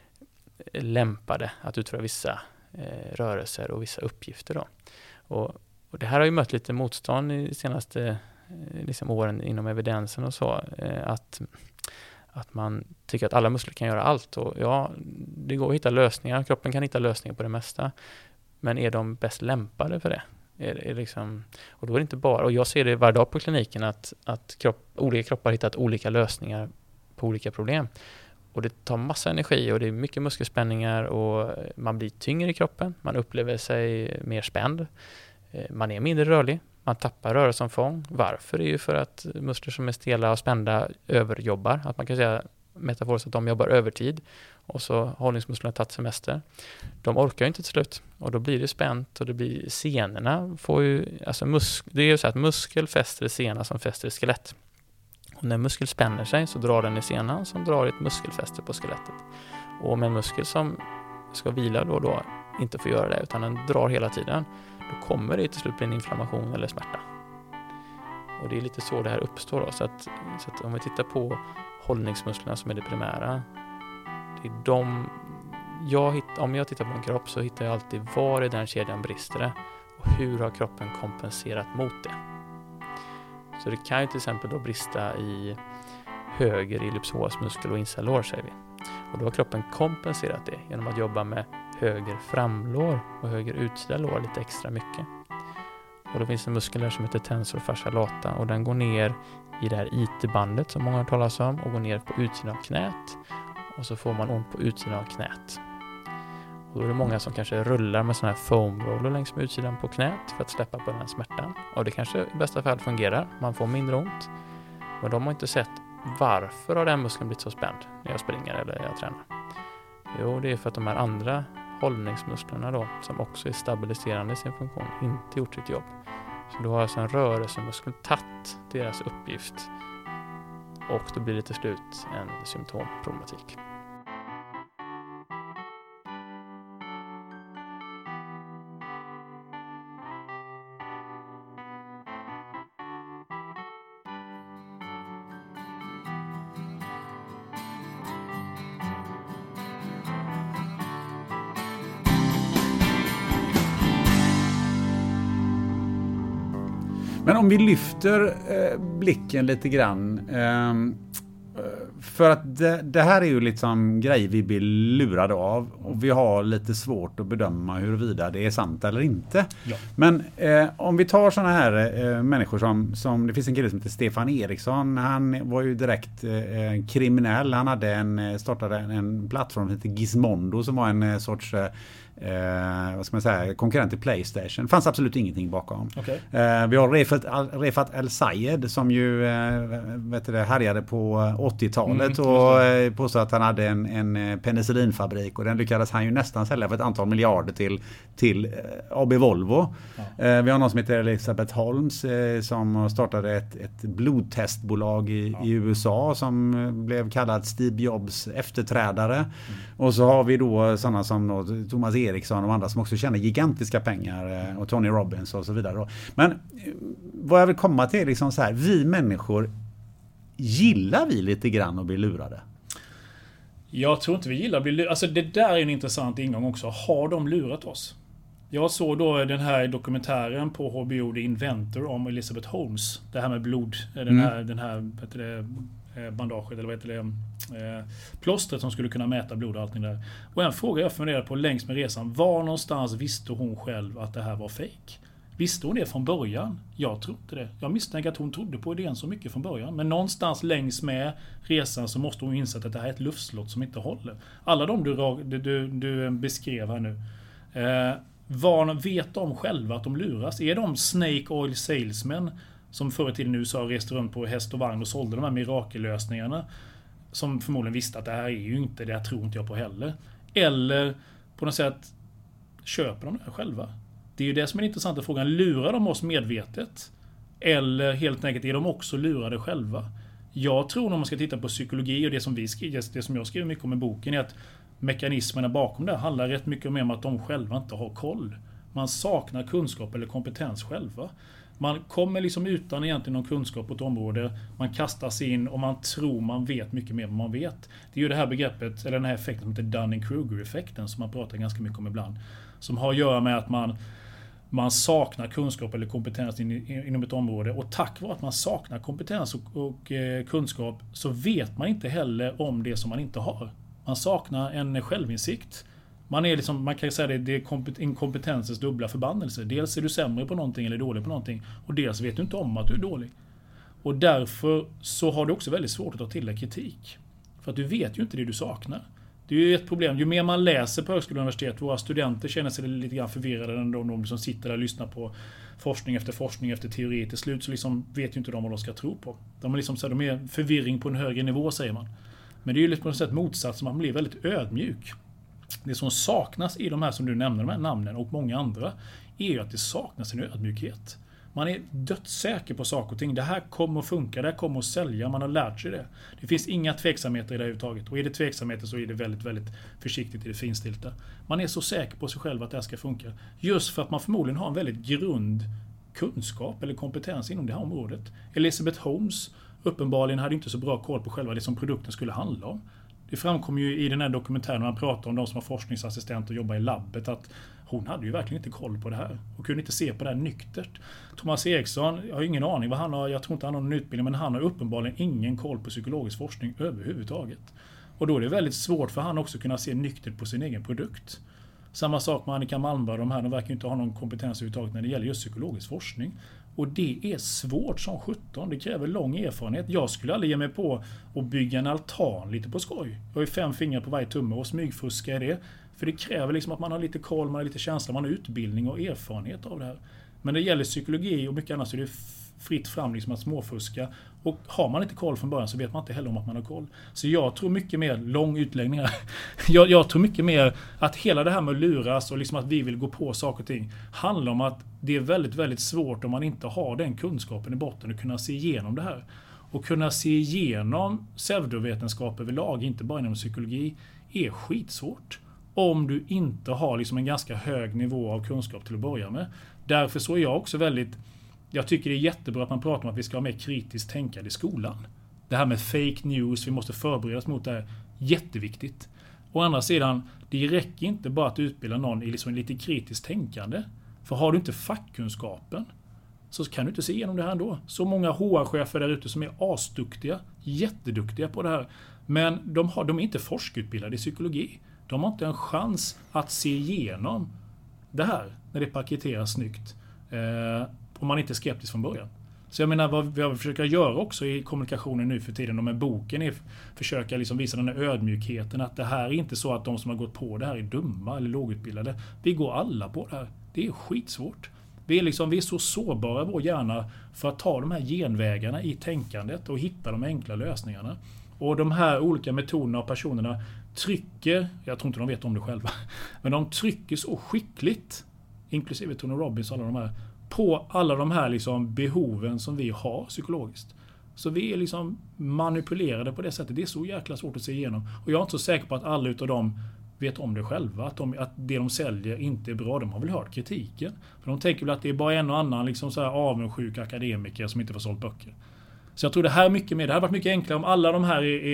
lämpade att utföra vissa eh, rörelser och vissa uppgifter då. Och, och det här har ju mött lite motstånd i de senaste eh, liksom åren inom evidensen och så. Eh, att, att man tycker att alla muskler kan göra allt. Och ja, det går att hitta lösningar. Kroppen kan hitta lösningar på det mesta. Men är de bäst lämpade för det? Är, är liksom, och då är det inte bara, och jag ser det varje dag på kliniken att, att kropp, olika kroppar har hittat olika lösningar på olika problem. Och det tar massa energi och det är mycket muskelspänningar och man blir tyngre i kroppen. Man upplever sig mer spänd. Man är mindre rörlig. Man tappar rörelseomfång. Varför? Det är ju för att muskler som är stela och spända överjobbar. Att man kan säga metaforiskt att de jobbar övertid och så hållningsmusklerna tagit semester. De orkar ju inte till slut och då blir det spänt och det blir senorna får ju, alltså mus- det är ju så att muskel fäster i sena som fäster i skelett. Och när muskel spänner sig så drar den i senan som drar ett muskelfäste på skelettet. Och om en muskel som ska vila då då inte får göra det utan den drar hela tiden, då kommer det till slut bli en inflammation eller smärta. Och det är lite så det här uppstår då. Så att, så att om vi tittar på hållningsmusklerna som är det primära, det är de jag hitt, om jag tittar på en kropp så hittar jag alltid var i den kedjan brister det och hur har kroppen kompenserat mot det. Så det kan ju till exempel då brista i höger ellipsoasmuskel och insalår säger vi. Och då har kroppen kompenserat det genom att jobba med höger framlår och höger utsida lår lite extra mycket. Och då finns det en muskel där som heter tensor fascia lata och den går ner i det här I T-bandet som många har talat om och går ner på utsidan av knät och så får man ont på utsidan av knät. Och då är det många som kanske rullar med sådana här foam roller längs med utsidan på knät för att släppa på den här smärtan. Och det kanske i bästa fall fungerar, man får mindre ont. Men de har inte sett varför har den muskeln blivit så spänd när jag springer eller jag tränar. Jo, det är för att de här andra hållningsmusklerna då, som också är stabiliserande i sin funktion, inte gjort sitt jobb. Så då har alltså en rörelsemuskel tagit deras uppgift och då blir det till slut en symptomproblematik. Men om vi lyfter eh, blicken lite grann. Eh, för att det, det här är ju liksom grejer vi blir lurade av. Och vi har lite svårt att bedöma huruvida det är sant eller inte. Ja. Men eh, om vi tar såna här eh, människor som, som... Det finns en kille som heter Stefan Eriksson. Han var ju direkt eh, kriminell. Han hade en, startade en, en plattform som heter Gizmondo som var en eh, sorts... Eh, Eh, vad ska man säga, konkurrent till PlayStation. Det fanns absolut ingenting bakom. Okay. Eh, vi har Refat, Refat El Sayed som ju eh, vet du det, härjade på åttiotalet mm, och eh, påstod att han hade en, en penicillinfabrik och den lyckades han ju nästan sälja för ett antal miljarder till, till eh, A B Volvo. Ja. Eh, vi har någon som heter Elizabeth Holmes eh, som startade ett, ett blodtestbolag i, ja. i U S A som blev kallad Steve Jobs efterträdare. Mm. Och så har vi då sådana som då, Thomas Eriksson och andra som också tjänar gigantiska pengar och Tony Robbins och så vidare. Men vad jag vill komma till är liksom så här, vi människor, gillar vi lite grann att bli lurade? Jag tror inte vi gillar att bli lurade. Alltså det där är en intressant ingång också. Har de lurat oss? Jag såg då den här dokumentären på H B O The Inventor om Elizabeth Holmes. Det här med blod, den Mm. här, den här vad heter det, bandaget eller vad heter det, eh, plåstret som skulle kunna mäta blod och allting där. Och en fråga jag funderade på längs med resan, var någonstans visste hon själv att det här var fake? Visste hon det från början? Jag tror inte det. Jag misstänker att hon trodde på idén så mycket från början. Men någonstans längs med resan så måste hon inse att det här är ett luftslott som inte håller. Alla de du, du, du, du beskrev här nu. Eh, vad vet de själva att de luras? Är de Snake Oil Salesmen som förr i tiden i U S A reste runt på häst och vagn och sålde de här mirakellösningarna? Som förmodligen visste att det här är ju inte det, jag tror inte jag på heller. Eller på något sätt köper de det här själva? Det är ju det som är den intressanta frågan. Lurar de oss medvetet? Eller helt enkelt är de också lurade själva? Jag tror när man ska titta på psykologi och det som, vi skriver, det som jag skriver mycket om i boken är att mekanismerna bakom det handlar rätt mycket om att de själva inte har koll. Man saknar kunskap eller kompetens själva. Man kommer liksom utan egentligen någon kunskap på ett område. Man kastas in och man tror man vet mycket mer än man vet. Det är ju det här begreppet, eller den här effekten som heter Dunning-Kruger-effekten som man pratar ganska mycket om ibland. Som har att göra med att man Man saknar kunskap eller kompetens in, in, inom ett område. Och tack vare att man saknar kompetens och, och eh, kunskap så vet man inte heller om det som man inte har. Man saknar en självinsikt. Man, är liksom, man kan säga det, det är inkompetensens dubbla förbannelse. Dels är du sämre på någonting eller dålig på någonting. Och dels vet du inte om att du är dålig. Och därför så har du också väldigt svårt att ta till dig kritik. För att du vet ju inte det du saknar. Det är ju ett problem. Ju mer man läser på högskola och universitet, våra studenter känner sig lite grann förvirrade än de, de som sitter där och lyssnar på forskning efter forskning efter teori. Till slut så liksom vet ju inte de vad de ska tro på. De är, liksom så här, de är förvirring på en högre nivå, säger man. Men det är ju liksom på något sätt motsatsen, man blir väldigt ödmjuk. Det som saknas i de här som du nämner, de här namnen och många andra, är ju att det saknas en ödmjukhet. Man är dödssäker på saker och ting. Det här kommer att funka, det här kommer att sälja. Man har lärt sig det. Det finns inga tveksamheter i det här överhuvudtaget. Och är det tveksamheter så är det väldigt, väldigt försiktigt i det finstilta. Man är så säker på sig själv att det här ska funka. Just för att man förmodligen har en väldigt grund kunskap eller kompetens inom det här området. Elizabeth Holmes uppenbarligen hade inte så bra koll på själva det som produkten skulle handla om. Det framkommer ju i den här dokumentären när man pratar om de som har forskningsassistent och jobbar i labbet att hon hade ju verkligen inte koll på det här och kunde inte se på det här nyktert. Thomas Eriksson, jag har ingen aning vad han har, jag tror inte han har någon utbildning, men han har uppenbarligen ingen koll på psykologisk forskning överhuvudtaget. Och då är det väldigt svårt för han också att kunna se nyktert på sin egen produkt. Samma sak med Annika Malmberg, de här, de verkar inte ha någon kompetens överhuvudtaget när det gäller just psykologisk forskning. Och det är svårt som sjutton, det kräver lång erfarenhet. Jag skulle aldrig ge mig på att bygga en altan lite på skoj. Jag har ju fem fingrar på varje tumme och smygfuska i det. För det kräver liksom att man har lite koll, man har lite känsla, man har utbildning och erfarenhet av det här. Men det gäller psykologi och mycket annat så är det fritt fram liksom att småfuska. Och har man inte koll från början så vet man inte heller om att man har koll. Så jag tror mycket mer, lång utläggning här, jag, jag tror mycket mer att hela det här med att luras och liksom att vi vill gå på saker och ting handlar om att det är väldigt, väldigt svårt om man inte har den kunskapen i botten att kunna se igenom det här. Och kunna se igenom pseudovetenskap överlag, inte bara inom psykologi, är skitsvårt. Om du inte har liksom en ganska hög nivå av kunskap till att börja med. Därför så är jag också väldigt... Jag tycker det är jättebra att man pratar om att vi ska ha mer kritiskt tänkande i skolan. Det här med fake news, vi måste förbereda oss mot det här. Jätteviktigt. Å andra sidan, det räcker inte bara att utbilda någon i liksom lite kritiskt tänkande. För har du inte fackkunskapen så kan du inte se igenom det här ändå. Så många H R-chefer där ute som är asduktiga, jätteduktiga på det här. Men de, har, de är inte forskutbildade i psykologi. De har inte en chans att se igenom det här när det paketeras snyggt. Eh, om man inte är skeptisk från början. Så jag menar vad vi försöker göra också i kommunikationen nu för tiden och med boken är försöka liksom visa den här ödmjukheten att det här är inte så att de som har gått på det här är dumma eller lågutbildade. Vi går alla på det här. Det är skitsvårt. Vi är, liksom, vi är så sårbara i vår hjärna för att ta de här genvägarna i tänkandet och hitta de enkla lösningarna. Och de här olika metoderna och personerna trycker, jag tror inte de vet om det själva, men de trycker så skickligt, inklusive Tony Robbins och alla de här, på alla de här liksom behoven som vi har psykologiskt. Så vi är liksom manipulerade på det sättet. Det är så jäkla svårt att se igenom. Och jag är inte så säker på att alla utav dem vet om det själva. Att, de, att det de säljer inte är bra. De har väl hört kritiken. För de tänker väl att det är bara en och annan liksom så här avundsjuk akademiker som inte får sålt böcker. Så jag tror det här är mycket mer. Det hade varit mycket enklare om alla de här är, är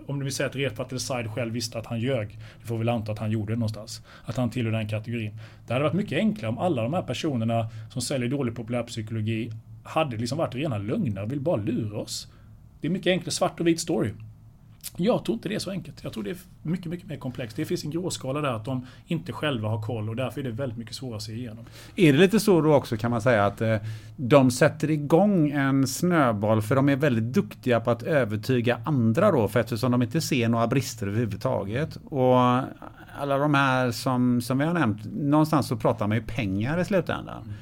om vi säger att Refaat El-Sayed själv visste att han ljög, det får vi väl anta att han gjorde någonstans, att han tillhör den kategorin. Det hade varit mycket enklare om alla de här personerna som säljer dålig populärpsykologi hade liksom varit rena lögner och vill bara lura oss. Det är mycket enklare, svart och vit story. Jag tror inte det är så enkelt. Jag tror det är mycket, mycket mer komplext. Det finns en gråskala där att de inte själva har koll och därför är det väldigt mycket svårare att se igenom. Är det lite så då också, kan man säga, att eh, de sätter igång en snöboll för de är väldigt duktiga på att övertyga andra då, för eftersom de inte ser några brister överhuvudtaget. Och alla de här som, som vi har nämnt, någonstans så pratar man ju pengar i slutändan. Mm.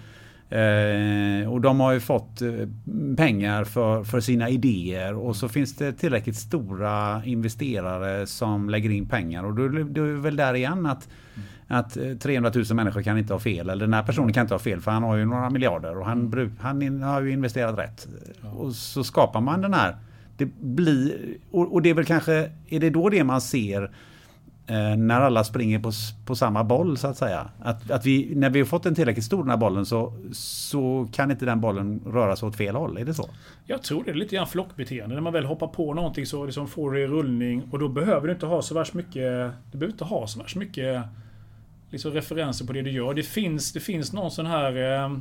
Eh, och de har ju fått eh, pengar för, för sina idéer och så finns det tillräckligt stora investerare som lägger in pengar och då, då är det väl där igen att, mm. att trehundratusen människor kan inte ha fel, eller den här personen kan inte ha fel för han har ju några miljarder och han, bruk, han in, har ju investerat rätt. Ja. Och så skapar man den här, det blir, och, och det är väl kanske, är det då det man ser Eh, när alla springer på, på samma boll så att säga. Att, att vi, när vi har fått en tillräckligt stor den här bollen så, så kan inte den bollen röra sig åt fel håll, är det så? Jag tror det är lite grann flockbeteende. När man väl hoppar på någonting så liksom får det i rullning och då behöver du inte ha så värst mycket, du behöver inte ha så värst mycket liksom referenser på det du gör. Det finns, det finns någon sån här eh,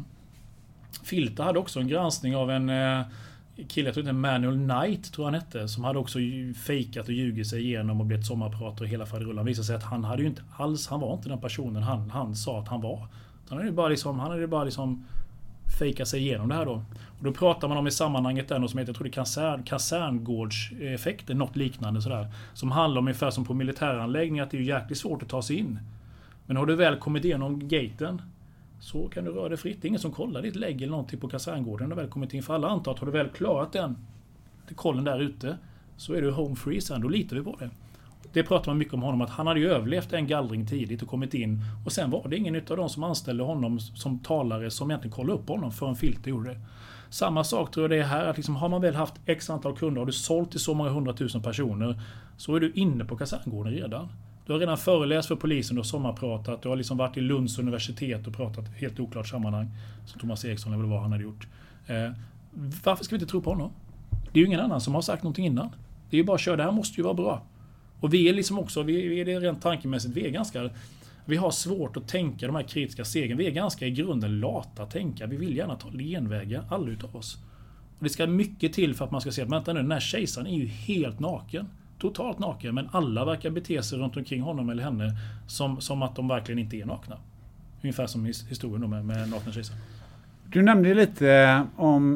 Filter hade också en granskning av en eh, kille, jag tror inte Manuel Knight tror han hette, som hade också fejkat och ljugit sig igenom och blivit sommarprater och hela faderullan. Visade sig att han hade ju inte alls, han var inte den personen han, han sa att han var. Han hade ju bara liksom, han hade bara liksom fejkat sig igenom det här då. Och då pratar man om i sammanhanget där något som heter, jag tror det är kasern, kaserngårdseffekten, något liknande sådär. Som handlar om ungefär som på militäranläggningar att det är ju jäkligt svårt att ta sig in. Men har du väl kommit igenom gaten så kan du röra dig fritt. Det är ingen som kollar ditt lägg eller någonting på kaserngården. Du har väl kommit in, för alla antar att har du väl klarat den till kollen där ute så är du home free sen. Då litar vi på det. Det pratar man mycket om honom, att han hade ju överlevt en gallring tidigt och kommit in. Och sen var det ingen av de som anställde honom som talare som egentligen kollade upp honom för en Filter gjorde det. Samma sak tror jag det är här, att liksom har man väl haft x antal kunder och du sålt till så många hundratusen personer så är du inne på kaserngården redan. Du har redan föreläst för polisen och sommarpratat. Du har liksom varit i Lunds universitet och pratat helt oklart sammanhang. Som Thomas Eriksson eller vad han hade gjort. Eh, varför ska vi inte tro på honom? Det är ju ingen annan som har sagt någonting innan. Det är ju bara att köra, det här måste ju vara bra. Och vi är liksom också, vi, vi är det rent tankemässigt, vi är ganska, vi har svårt att tänka de här kritiska stegen. Vi är ganska i grunden lata att tänka. Vi vill gärna ta genvägar, alla utav oss. Och det ska mycket till för att man ska se att vänta nu, den här kejsaren är ju helt naken. Totalt naken, men alla verkar bete sig runt omkring honom eller henne som, som att de verkligen inte är nakna. Ungefär som historien då med, med nakna kejsaren. Du nämnde lite om,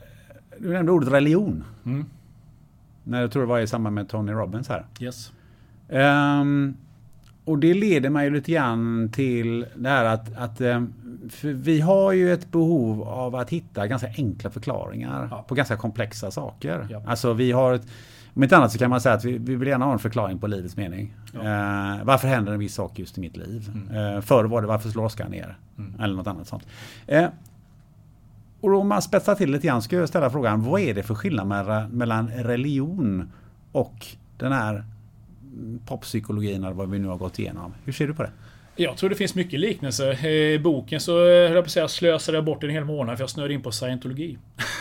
du nämnde ordet religion. Mm. När jag tror det var i samband med Tony Robbins här. Yes. Um, och det leder mig lite grann till det här att, att för vi har ju ett behov av att hitta ganska enkla förklaringar ja. på ganska komplexa saker. Ja. Alltså vi har ett, om inte annat så kan man säga att vi, vi vill gärna ha en förklaring på livets mening. Ja. Uh, varför händer en viss sak just i mitt liv? Mm. Uh, förr var det varför slår Oskar ner? Mm. Eller något annat sånt. Uh, och om man spetsar till lite grann ska jag ställa frågan, vad är det för skillnad mellan religion och den här poppsykologin eller vad vi nu har gått igenom? Hur ser du på det? Jag tror det finns mycket liknelser. I boken så höll jag på att säga, slösade jag bort en hel månad för jag snöade in på scientologi.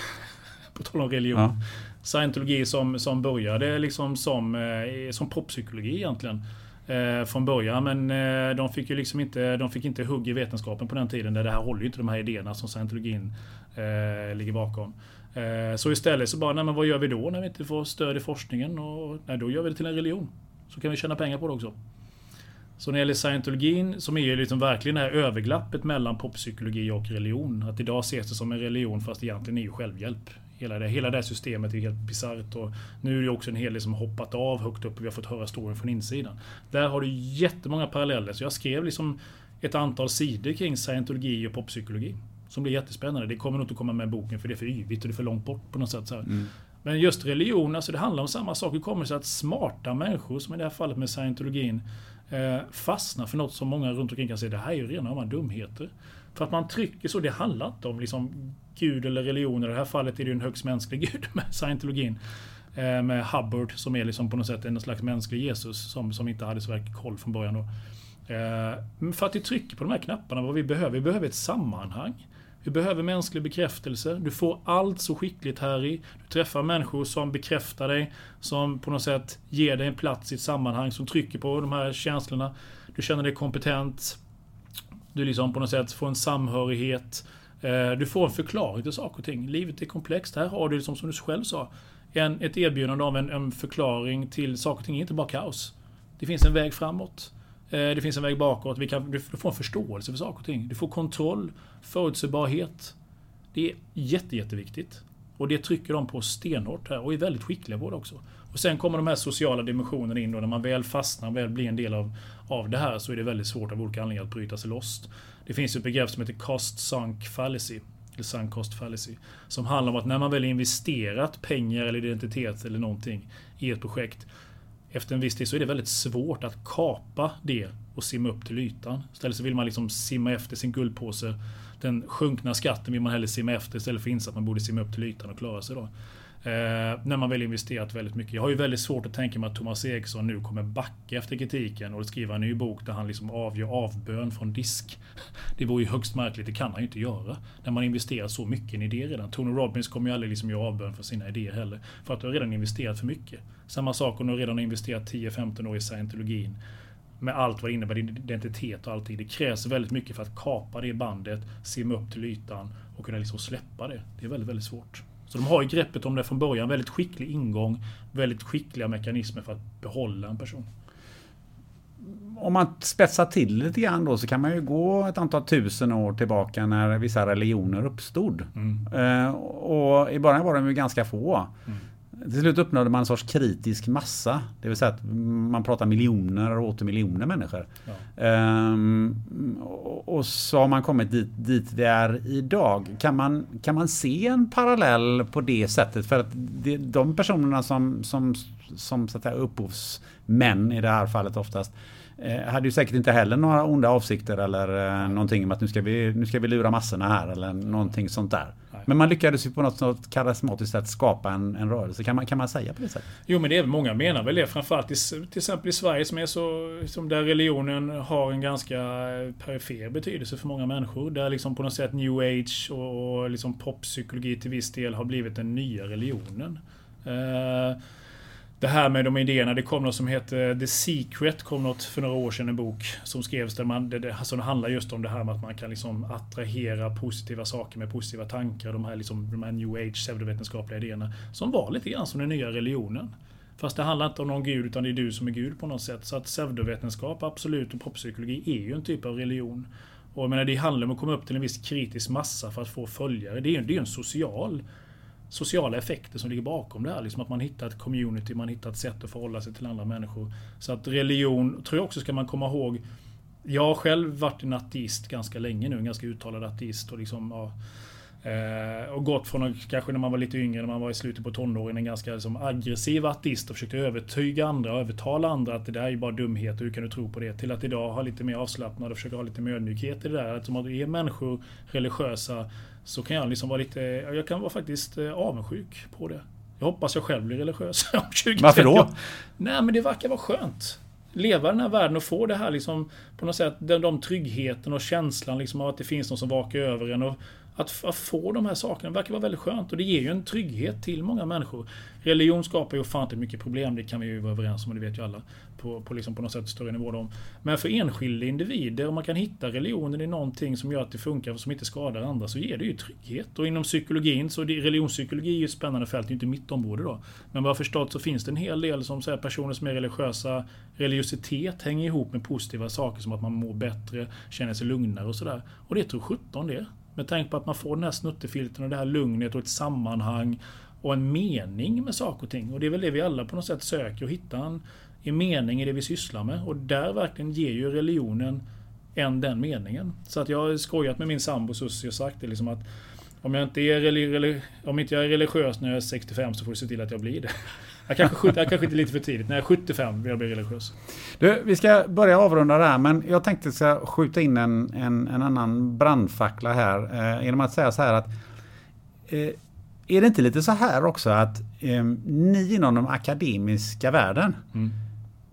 På tal om religion. Ja. Scientologi som, som började liksom som, eh, som poppsykologi egentligen. Eh, från början, men eh, de fick ju liksom inte, de fick inte hugg i vetenskapen på den tiden, där det här håller ju inte de här idéerna som scientologin eh, ligger bakom. Eh, så istället så bara, nej men vad gör vi då när vi inte får stöd i forskningen? Och, nej, då gör vi det till en religion. Så kan vi tjäna pengar på det också. Så när det gäller scientologin, som är ju liksom verkligen det här överglappet mellan poppsykologi och religion, att idag ses det som en religion fast egentligen är ju självhjälp. Hela det, hela det här systemet är helt bisarrt och nu är det också en hel del som hoppat av högt upp och vi har fått höra storyn från insidan. Där har du jättemånga paralleller, så jag skrev liksom ett antal sidor kring scientologi och poppsykologi som blir jättespännande. Det kommer nog inte komma med boken för det är för yvigt och det är för långt bort på något sätt så här. Mm. Men just religion, alltså det handlar om samma sak. Det kommer sig att smarta människor, som i det här fallet med scientologin, eh, fastnar för något som många runt omkring kan säga, det här är ju rena om dumheter. För att man trycker så, det handlar inte om liksom Gud eller religion. I det här fallet är det ju en högst mänsklig Gud med scientologin. Eh, med Hubbard som är liksom på något sätt en slags mänsklig Jesus som, som inte hade så verkligen koll från början då. Eh, för att vi trycker på de här knapparna, vad vi behöver, vi behöver ett sammanhang. Vi behöver mänsklig bekräftelse. Du får allt så skickligt här i. Du träffar människor som bekräftar dig, som på något sätt ger dig en plats i ett sammanhang, som trycker på de här känslorna. Du känner dig kompetent. Du liksom på något sätt får en samhörighet. Du får en förklaring till saker och ting. Livet är komplext. Här har du liksom, som du själv sa, en, ett erbjudande av en, en förklaring till saker och ting. Inte bara kaos. Det finns en väg framåt. Det finns en väg bakåt. Vi kan, du får en förståelse för saker och ting. Du får kontroll, förutsägbarhet. Det är jätte, jätteviktigt. Och det trycker de på stenhårt här och är väldigt skickliga på det också. Och sen kommer de här sociala dimensionerna in och när man väl fastnar, väl blir en del av, av det här, så är det väldigt svårt av olika anledningar att bryta sig loss. Det finns ett begrepp som heter cost sunk fallacy, eller sunk cost fallacy, som handlar om att när man väl investerat pengar eller identitet eller någonting i ett projekt, efter en viss tid så är det väldigt svårt att kapa det och simma upp till ytan. Istället så vill man liksom simma efter sin guldpåse. Den sjunkna skatten vill man hellre simma efter istället för att inse att man borde simma upp till ytan och klara sig då. Eh, när man väl investerat väldigt mycket. Jag har ju väldigt svårt att tänka mig att Thomas Eriksson nu kommer backa efter kritiken och skriva en ny bok där han liksom avgör avbön från disk. Det vore ju högst märkligt, det kan han ju inte göra. När man investerar så mycket i en idé redan. Tony Robbins kommer ju aldrig liksom göra avbön för sina idéer heller. För att du har redan investerat för mycket. Samma sak om du redan har investerat tio femton år i scientologin. Med allt vad det innebär, identitet och allting. Det krävs väldigt mycket för att kapa det bandet, simma upp till ytan och kunna liksom släppa det. Det är väldigt, väldigt svårt. Så de har ju greppet om det från början. Väldigt skicklig ingång, väldigt skickliga mekanismer för att behålla en person. Om man spetsar till lite grann då, så kan man ju gå ett antal tusen år tillbaka när vissa religioner uppstod. Mm. Eh, och i början var de ju ganska få. Mm. Till slut uppnådde man en sorts kritisk massa. Det vill säga att man pratar miljoner och åter miljoner människor. Ja. Ehm, och, och så har man kommit dit, dit vi är idag. Kan man, kan man se en parallell på det sättet? För att det, de personerna som, som, som så att säga, upphovsmän i det här fallet oftast eh, hade ju säkert inte heller några onda avsikter eller eh, någonting om att nu ska, vi, nu ska vi lura massorna här eller någonting sånt där. Men man lyckades ju på något, något karismatiskt sätt skapa en, en rörelse. Kan man, kan man säga på det sättet? Jo, men det är många menar väl det. Framförallt i, till exempel i Sverige som är så, som där religionen har en ganska perifer betydelse för många människor. Där liksom på något sätt new age och, och liksom poppsykologi till viss del har blivit den nya religionen. Uh, Det här med de idéerna, det kom något som heter The Secret, kom något för några år sedan, en bok som skrevs där man, det, det, alltså det handlar just om det här med att man kan liksom attrahera positiva saker med positiva tankar, de här, liksom, de här new age pseudovetenskapliga idéerna som var lite grann som den nya religionen. Fast det handlar inte om någon gud utan det är du som är gud på något sätt. Så att pseudovetenskap, absolut, och poppsykologi är ju en typ av religion. Och jag menar, det handlar om att komma upp till en viss kritisk massa för att få följare. Det är ju det är en social sociala effekter som ligger bakom det här. Liksom att man hittar ett community, man hittar ett sätt att förhålla sig till andra människor. Så att religion, tror jag också ska man komma ihåg. Jag har själv varit en ateist ganska länge nu, en ganska uttalad ateist. Och, liksom, ja, eh, och gått från, kanske när man var lite yngre, när man var i slutet på tonåren, en ganska liksom, aggressiv ateist och försökte övertyga andra och övertala andra att det där är bara dumhet och hur kan du tro på det? Till att idag ha lite mer avslappnad och försöka ha lite mer ödmjukhet i det där. Att som att är människor religiösa, så kan jag liksom vara lite, jag kan vara faktiskt avundsjuk på det. Jag hoppas jag själv blir religiös om tjugo trettio. Varför då? Nej, men det verkar vara skönt. Leva i den här världen och få det här liksom, på något sätt, de, de tryggheten och känslan liksom av att det finns någon som vakar över en. Och att, att få de här sakerna verkar vara väldigt skönt. Och det ger ju en trygghet till många människor. Religion skapar ju fan inte mycket problem, det kan vi ju vara överens om, och det vet ju alla. På, på, liksom på något sätt större nivå då. Men för enskilda individer, om man kan hitta religionen i någonting som gör att det funkar och som inte skadar andra, så ger det ju trygghet. Och inom psykologin, så det, religionspsykologi är ju ett spännande fält, det är inte mitt område då. Men vad jag har förstått så finns det en hel del som säger personer som är religiösa, religiositet hänger ihop med positiva saker som att man mår bättre, känner sig lugnare och sådär. Och det tror sjutton det. Med tanke på att man får den här snuttefilten och det här lugnet och ett sammanhang och en mening med saker och ting. Och det är väl det vi alla på något sätt söker, och hitta en, en mening i det vi sysslar med. Och där verkligen ger ju religionen än den meningen. Så att jag har skojat med min sambo Sussi och sagt det liksom att om jag inte är, relig- relig- om inte jag är religiös när jag är sextiofem så får du se till att jag blir det. Jag kanske, jag kanske inte lite för tidigt. När jag är sjuttiofem vill jag bli religiös. Du, vi ska börja avrunda där, men jag tänkte att jag ska skjuta in en, en, en annan brandfackla här eh, genom att säga så här att eh, är det inte lite så här också att eh, ni inom den akademiska världen, mm.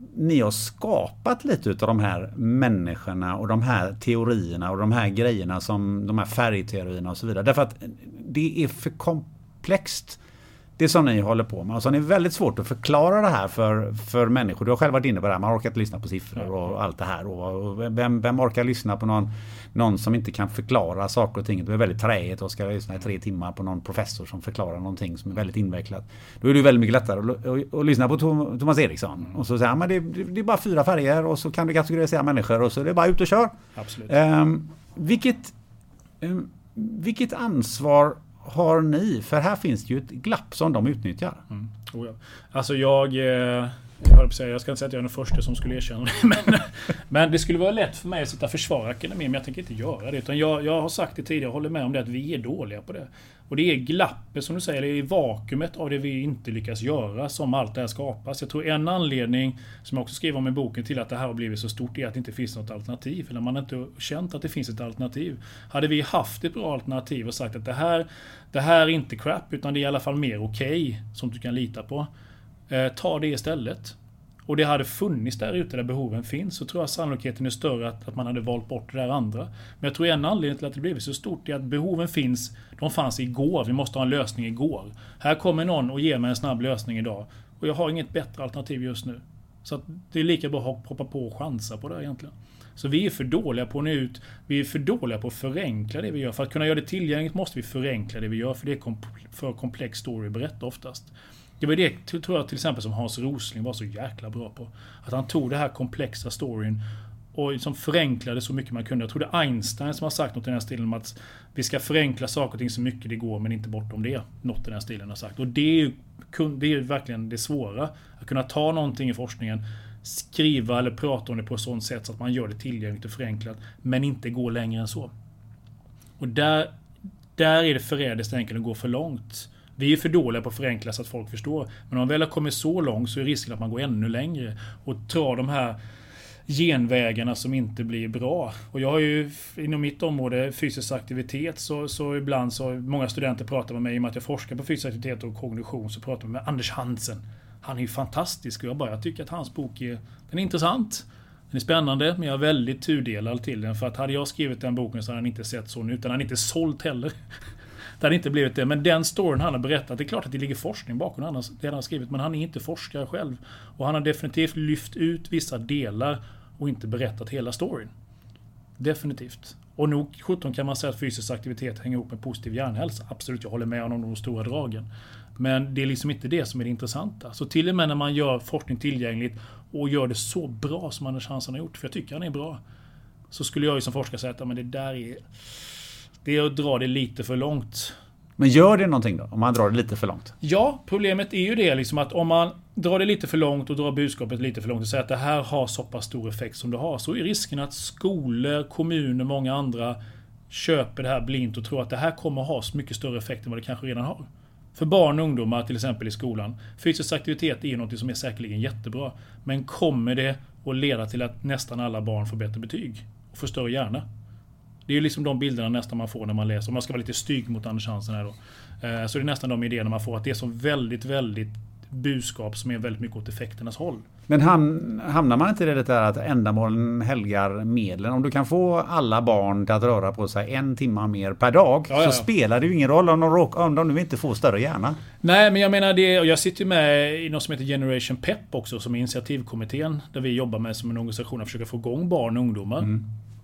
ni har skapat lite av de här människorna och de här teorierna och de här grejerna som de här färgteorierna och så vidare. Därför att det är för komplext det som ni håller på med. Alltså det är väldigt svårt att förklara det här för, för människor. Du har själv varit inne på det här. Man orkar inte lyssna på siffror och allt det här. Och vem, vem orkar lyssna på någon, någon som inte kan förklara saker och ting? Det är väldigt träigt och ska lyssna i tre timmar på någon professor som förklarar någonting som är väldigt invecklat. Då är det väldigt mycket lättare att, att, att lyssna på Tom, Thomas Eriksson. Och så säger man det, det är bara fyra färger och så kan du kategorisera människor och så är det bara ut och kör. Absolut. Um, vilket, um, vilket ansvar har ni? För här finns det ju ett glapp som de utnyttjar. Mm. Oh ja. Alltså jag... Eh, jag, höll på att säga, jag ska inte säga att jag är den första som skulle erkänna det. Men, men det skulle vara lätt för mig att sitta och försvara akademin. Men jag tänker inte göra det. Utan jag, jag har sagt det tidigare, jag håller med om det, att vi är dåliga på det. Och det är glappet som du säger, det är vakuumet av det vi inte lyckas göra som allt det här skapas. Jag tror en anledning, som jag också skriver om i boken, till att det här har blivit så stort är att det inte finns något alternativ. Eller man har inte känt att det finns ett alternativ. Hade vi haft ett bra alternativ och sagt att det här, det här är inte crap, utan det är i alla fall mer okej, okay, som du kan lita på. Eh, ta det istället. Och det hade funnits där ute där behoven finns, så tror jag sannolikheten är större att, att man hade valt bort det där andra. Men jag tror en anledning till att det blivit så stort är att behoven finns, de fanns igår, vi måste ha en lösning igår. Här kommer någon och ger mig en snabb lösning idag. Och jag har inget bättre alternativ just nu. Så att det är lika bra att hoppa på och chansa på det egentligen. Så vi är för dåliga på att nå ut, vi är för dåliga på att förenkla det vi gör. För att kunna göra det tillgängligt måste vi förenkla det vi gör, för det är kom- för komplex story att berätta oftast. Det var det, tror jag, till exempel som Hans Rosling var så jäkla bra på. Att han tog det här komplexa storyn och liksom förenklade så mycket man kunde. Jag tror det är Einstein som har sagt något i den här stilen om att vi ska förenkla saker och ting så mycket det går, men inte bortom det. Något i den här stilen har sagt. Och det är ju det är verkligen det svåra. Att kunna ta någonting i forskningen, skriva eller prata om det på ett sådant sätt så att man gör det tillgängligt och förenklat, men inte gå längre än så. Och där, där är det förrädiskt enkelt att gå för långt. Vi är för dåliga på att förenkla så att folk förstår. Men om man väl har kommit så långt så är risken att man går ännu längre och tar de här genvägarna som inte blir bra. Och jag har ju inom mitt område fysisk aktivitet, så, så ibland så många studenter pratar med mig, i och med att jag forskar på fysisk aktivitet och kognition, så pratar de med Anders Hansen. Han är ju fantastisk och jag bara jag tycker att hans bok är, den är intressant. Den är spännande, men jag är väldigt tudelad till den. För att hade jag skrivit den boken så hade han inte sett så nu, utan han inte sålt heller. Det hade inte blivit det. Men den storyn han har berättat, det är klart att det ligger forskning bakom det han har skrivit, men han är inte forskare själv. Och han har definitivt lyft ut vissa delar och inte berättat hela storyn. Definitivt. Och nog sjutton kan man säga att fysisk aktivitet hänger ihop med positiv hjärnhälsa. Absolut, jag håller med om de stora dragen. Men det är liksom inte det som är det intressanta. Så till och med när man gör forskning tillgängligt och gör det så bra som Anders Hansen har gjort, för jag tycker han är bra, så skulle jag ju som forskare säga att men det där är... Det är att dra det lite för långt. Men gör det någonting då, om man drar det lite för långt? Ja, problemet är ju det liksom att om man drar det lite för långt och drar budskapet lite för långt och säger att det här har så pass stor effekt som det har, så är risken att skolor, kommuner, många andra köper det här blint och tror att det här kommer att ha så mycket större effekt än vad det kanske redan har. För barn och ungdomar till exempel i skolan, fysisk aktivitet är ju något som är säkerligen jättebra, men kommer det att leda till att nästan alla barn får bättre betyg och får större hjärna? Det är ju liksom de bilderna nästan man får när man läser. Om man ska vara lite stygg mot Anders Hansen här då. Så det är nästan de idéerna man får. Att det är så väldigt, väldigt budskap som är väldigt mycket åt effekternas håll. Men ham- hamnar man inte i det där att ändamålen helgar medlen? Om du kan få alla barn till att röra på sig en timme mer per dag, ja, så ja. spelar det ju ingen roll om de, råk- om de nu inte får större hjärna. Nej, men jag menar det, och jag sitter med i något som heter Generation Pep också, som är initiativkommittén, där vi jobbar med som en organisation att försöka få igång barn och ungdomar. Mm.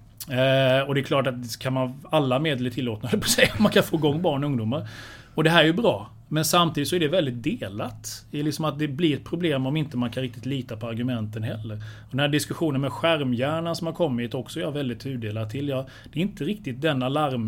Eh, och det är klart att kan man, alla medel är tillåtna på sig, man kan få igång barn och ungdomar. Och det här är ju bra. Men samtidigt så är det väldigt delat. Det är liksom att det blir ett problem om inte man kan riktigt lita på argumenten heller. Och den här diskussionen med skärmhjärnan som har kommit också är jag väldigt tudelad till. Jag, det är inte riktigt den alarm,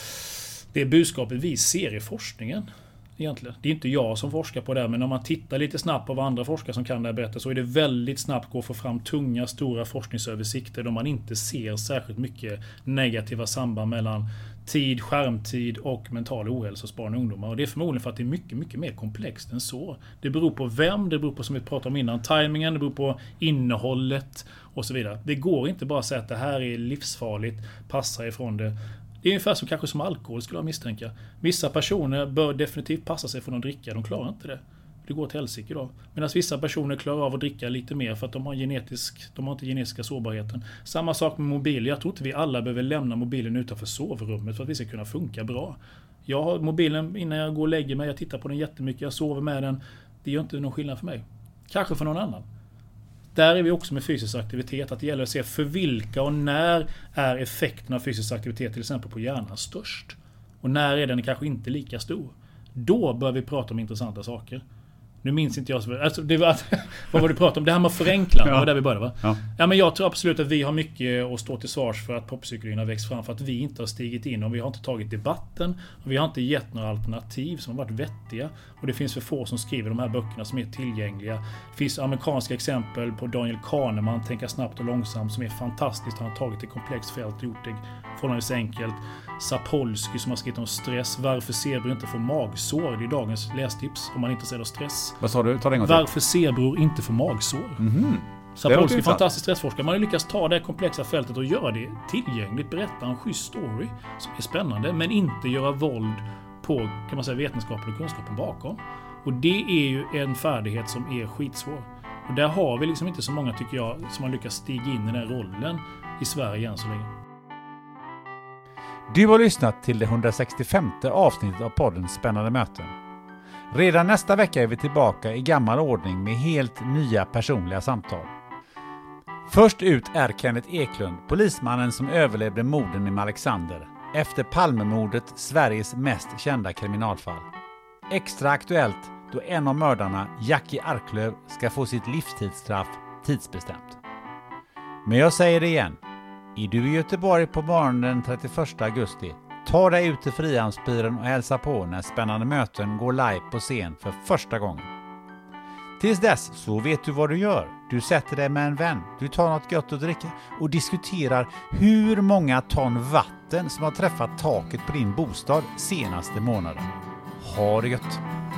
det budskapet vi ser i forskningen egentligen. Det är inte jag som forskar på det, men om man tittar lite snabbt på vad andra forskare som kan det berätta, så är det väldigt snabbt gå att få fram tunga, stora forskningsöversikter där man inte ser särskilt mycket negativa samband mellan tid, skärmtid och mental ohälsa hos barn och ungdomar. Och det är förmodligen för att det är mycket, mycket mer komplext än så. Det beror på vem, det beror på, som vi pratade om innan, timingen, det beror på innehållet och så vidare. Det går inte bara att säga att det här är livsfarligt, passa ifrån det. Det är ungefär som kanske som alkohol skulle jag misstänka. Vissa personer bör definitivt passa sig från att dricka, de klarar inte det. Det går till helsike då. Medan vissa personer klarar av att dricka lite mer för att de har, genetisk, de har inte genetiska sårbarheten. Samma sak med mobil. Jag tror inte vi alla behöver lämna mobilen utanför sovrummet för att vi ska kunna funka bra. Jag har mobilen innan jag går och lägger mig. Jag tittar på den jättemycket. Jag sover med den. Det gör inte någon skillnad för mig. Kanske för någon annan. Där är vi också med fysisk aktivitet. Att det gäller att se för vilka och när är effekten av fysisk aktivitet till exempel på hjärnan störst. Och när är den kanske inte lika stor. Då bör vi prata om intressanta saker. Nu minns inte jag så, alltså det var, vad var det du pratade om? Det här med att förenkla, ja. Det var där vi började va? Ja. Ja, men jag tror absolut att vi har mycket att stå till svars för att popcykeln har växt fram, för att vi inte har stigit in och vi har inte tagit debatten och vi har inte gett några alternativ som har varit vettiga. Och det finns för få som skriver de här böckerna som är tillgängliga. Det finns amerikanska exempel på Daniel Kahneman, Tänka snabbt och långsamt, som är fantastiskt. Han har tagit ett komplext fält och gjort det förhållandevis enkelt. Sapolsky som har skrivit om stress. Varför zebror inte får magsår? Det är dagens lästips om man inte ser av stress. Vad sa du? Ta det en gång till. Varför zebror inte får magsår. Mm-hmm. Sapolsky är fantastisk stressforskare. Man har lyckats ta det komplexa fältet och göra det tillgängligt. Berätta en schysst story som är spännande, men inte göra våld på, kan man säga, vetenskapen och kunskapen bakom. Och det är ju en färdighet som är skitsvår. Och där har vi liksom inte så många, tycker jag, som har lyckats stiga in i den rollen i Sverige än så länge. Du har lyssnat till det hundrasextiofemte avsnittet av podden Spännande möten. Redan nästa vecka är vi tillbaka i gammal ordning med helt nya personliga samtal. Först ut är Kenneth Eklund, polismannen som överlevde morden i Malexander. Efter Palmemordet Sveriges mest kända kriminalfall. Extra aktuellt då en av mördarna, Jackie Arklöv, ska få sitt livstidsstraff tidsbestämt. Men jag säger det igen. Är du i Göteborg på morgonen den trettioförsta augusti, ta dig ut till Frihamnspiren och hälsa på när Spännande möten går live på scen för första gången. Tills dess så vet du vad du gör. Du sätter dig med en vän, du tar något gott att dricka och diskuterar hur många ton vatten som har träffat taket på din bostad senaste månaden. Ha det gött!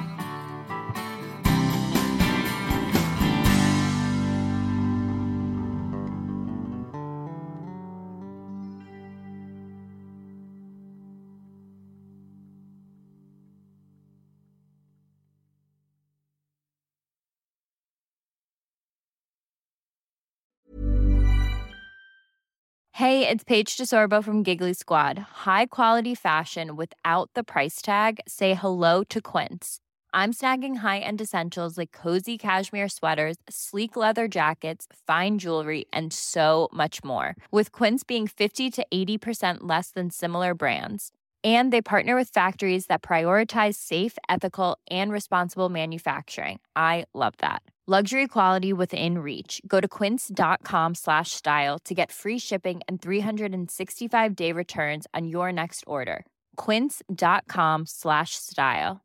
Hey, it's Paige DeSorbo from Giggly Squad. High quality fashion without the price tag. Say hello to Quince. I'm snagging high-end essentials like cozy cashmere sweaters, sleek leather jackets, fine jewelry, and so much more. With Quince being fifty to eighty percent less than similar brands. And they partner with factories that prioritize safe, ethical, and responsible manufacturing. I love that. Luxury quality within reach. Go to quince.com slash style to get free shipping and three sixty-five day returns on your next order. Quince.com slash style.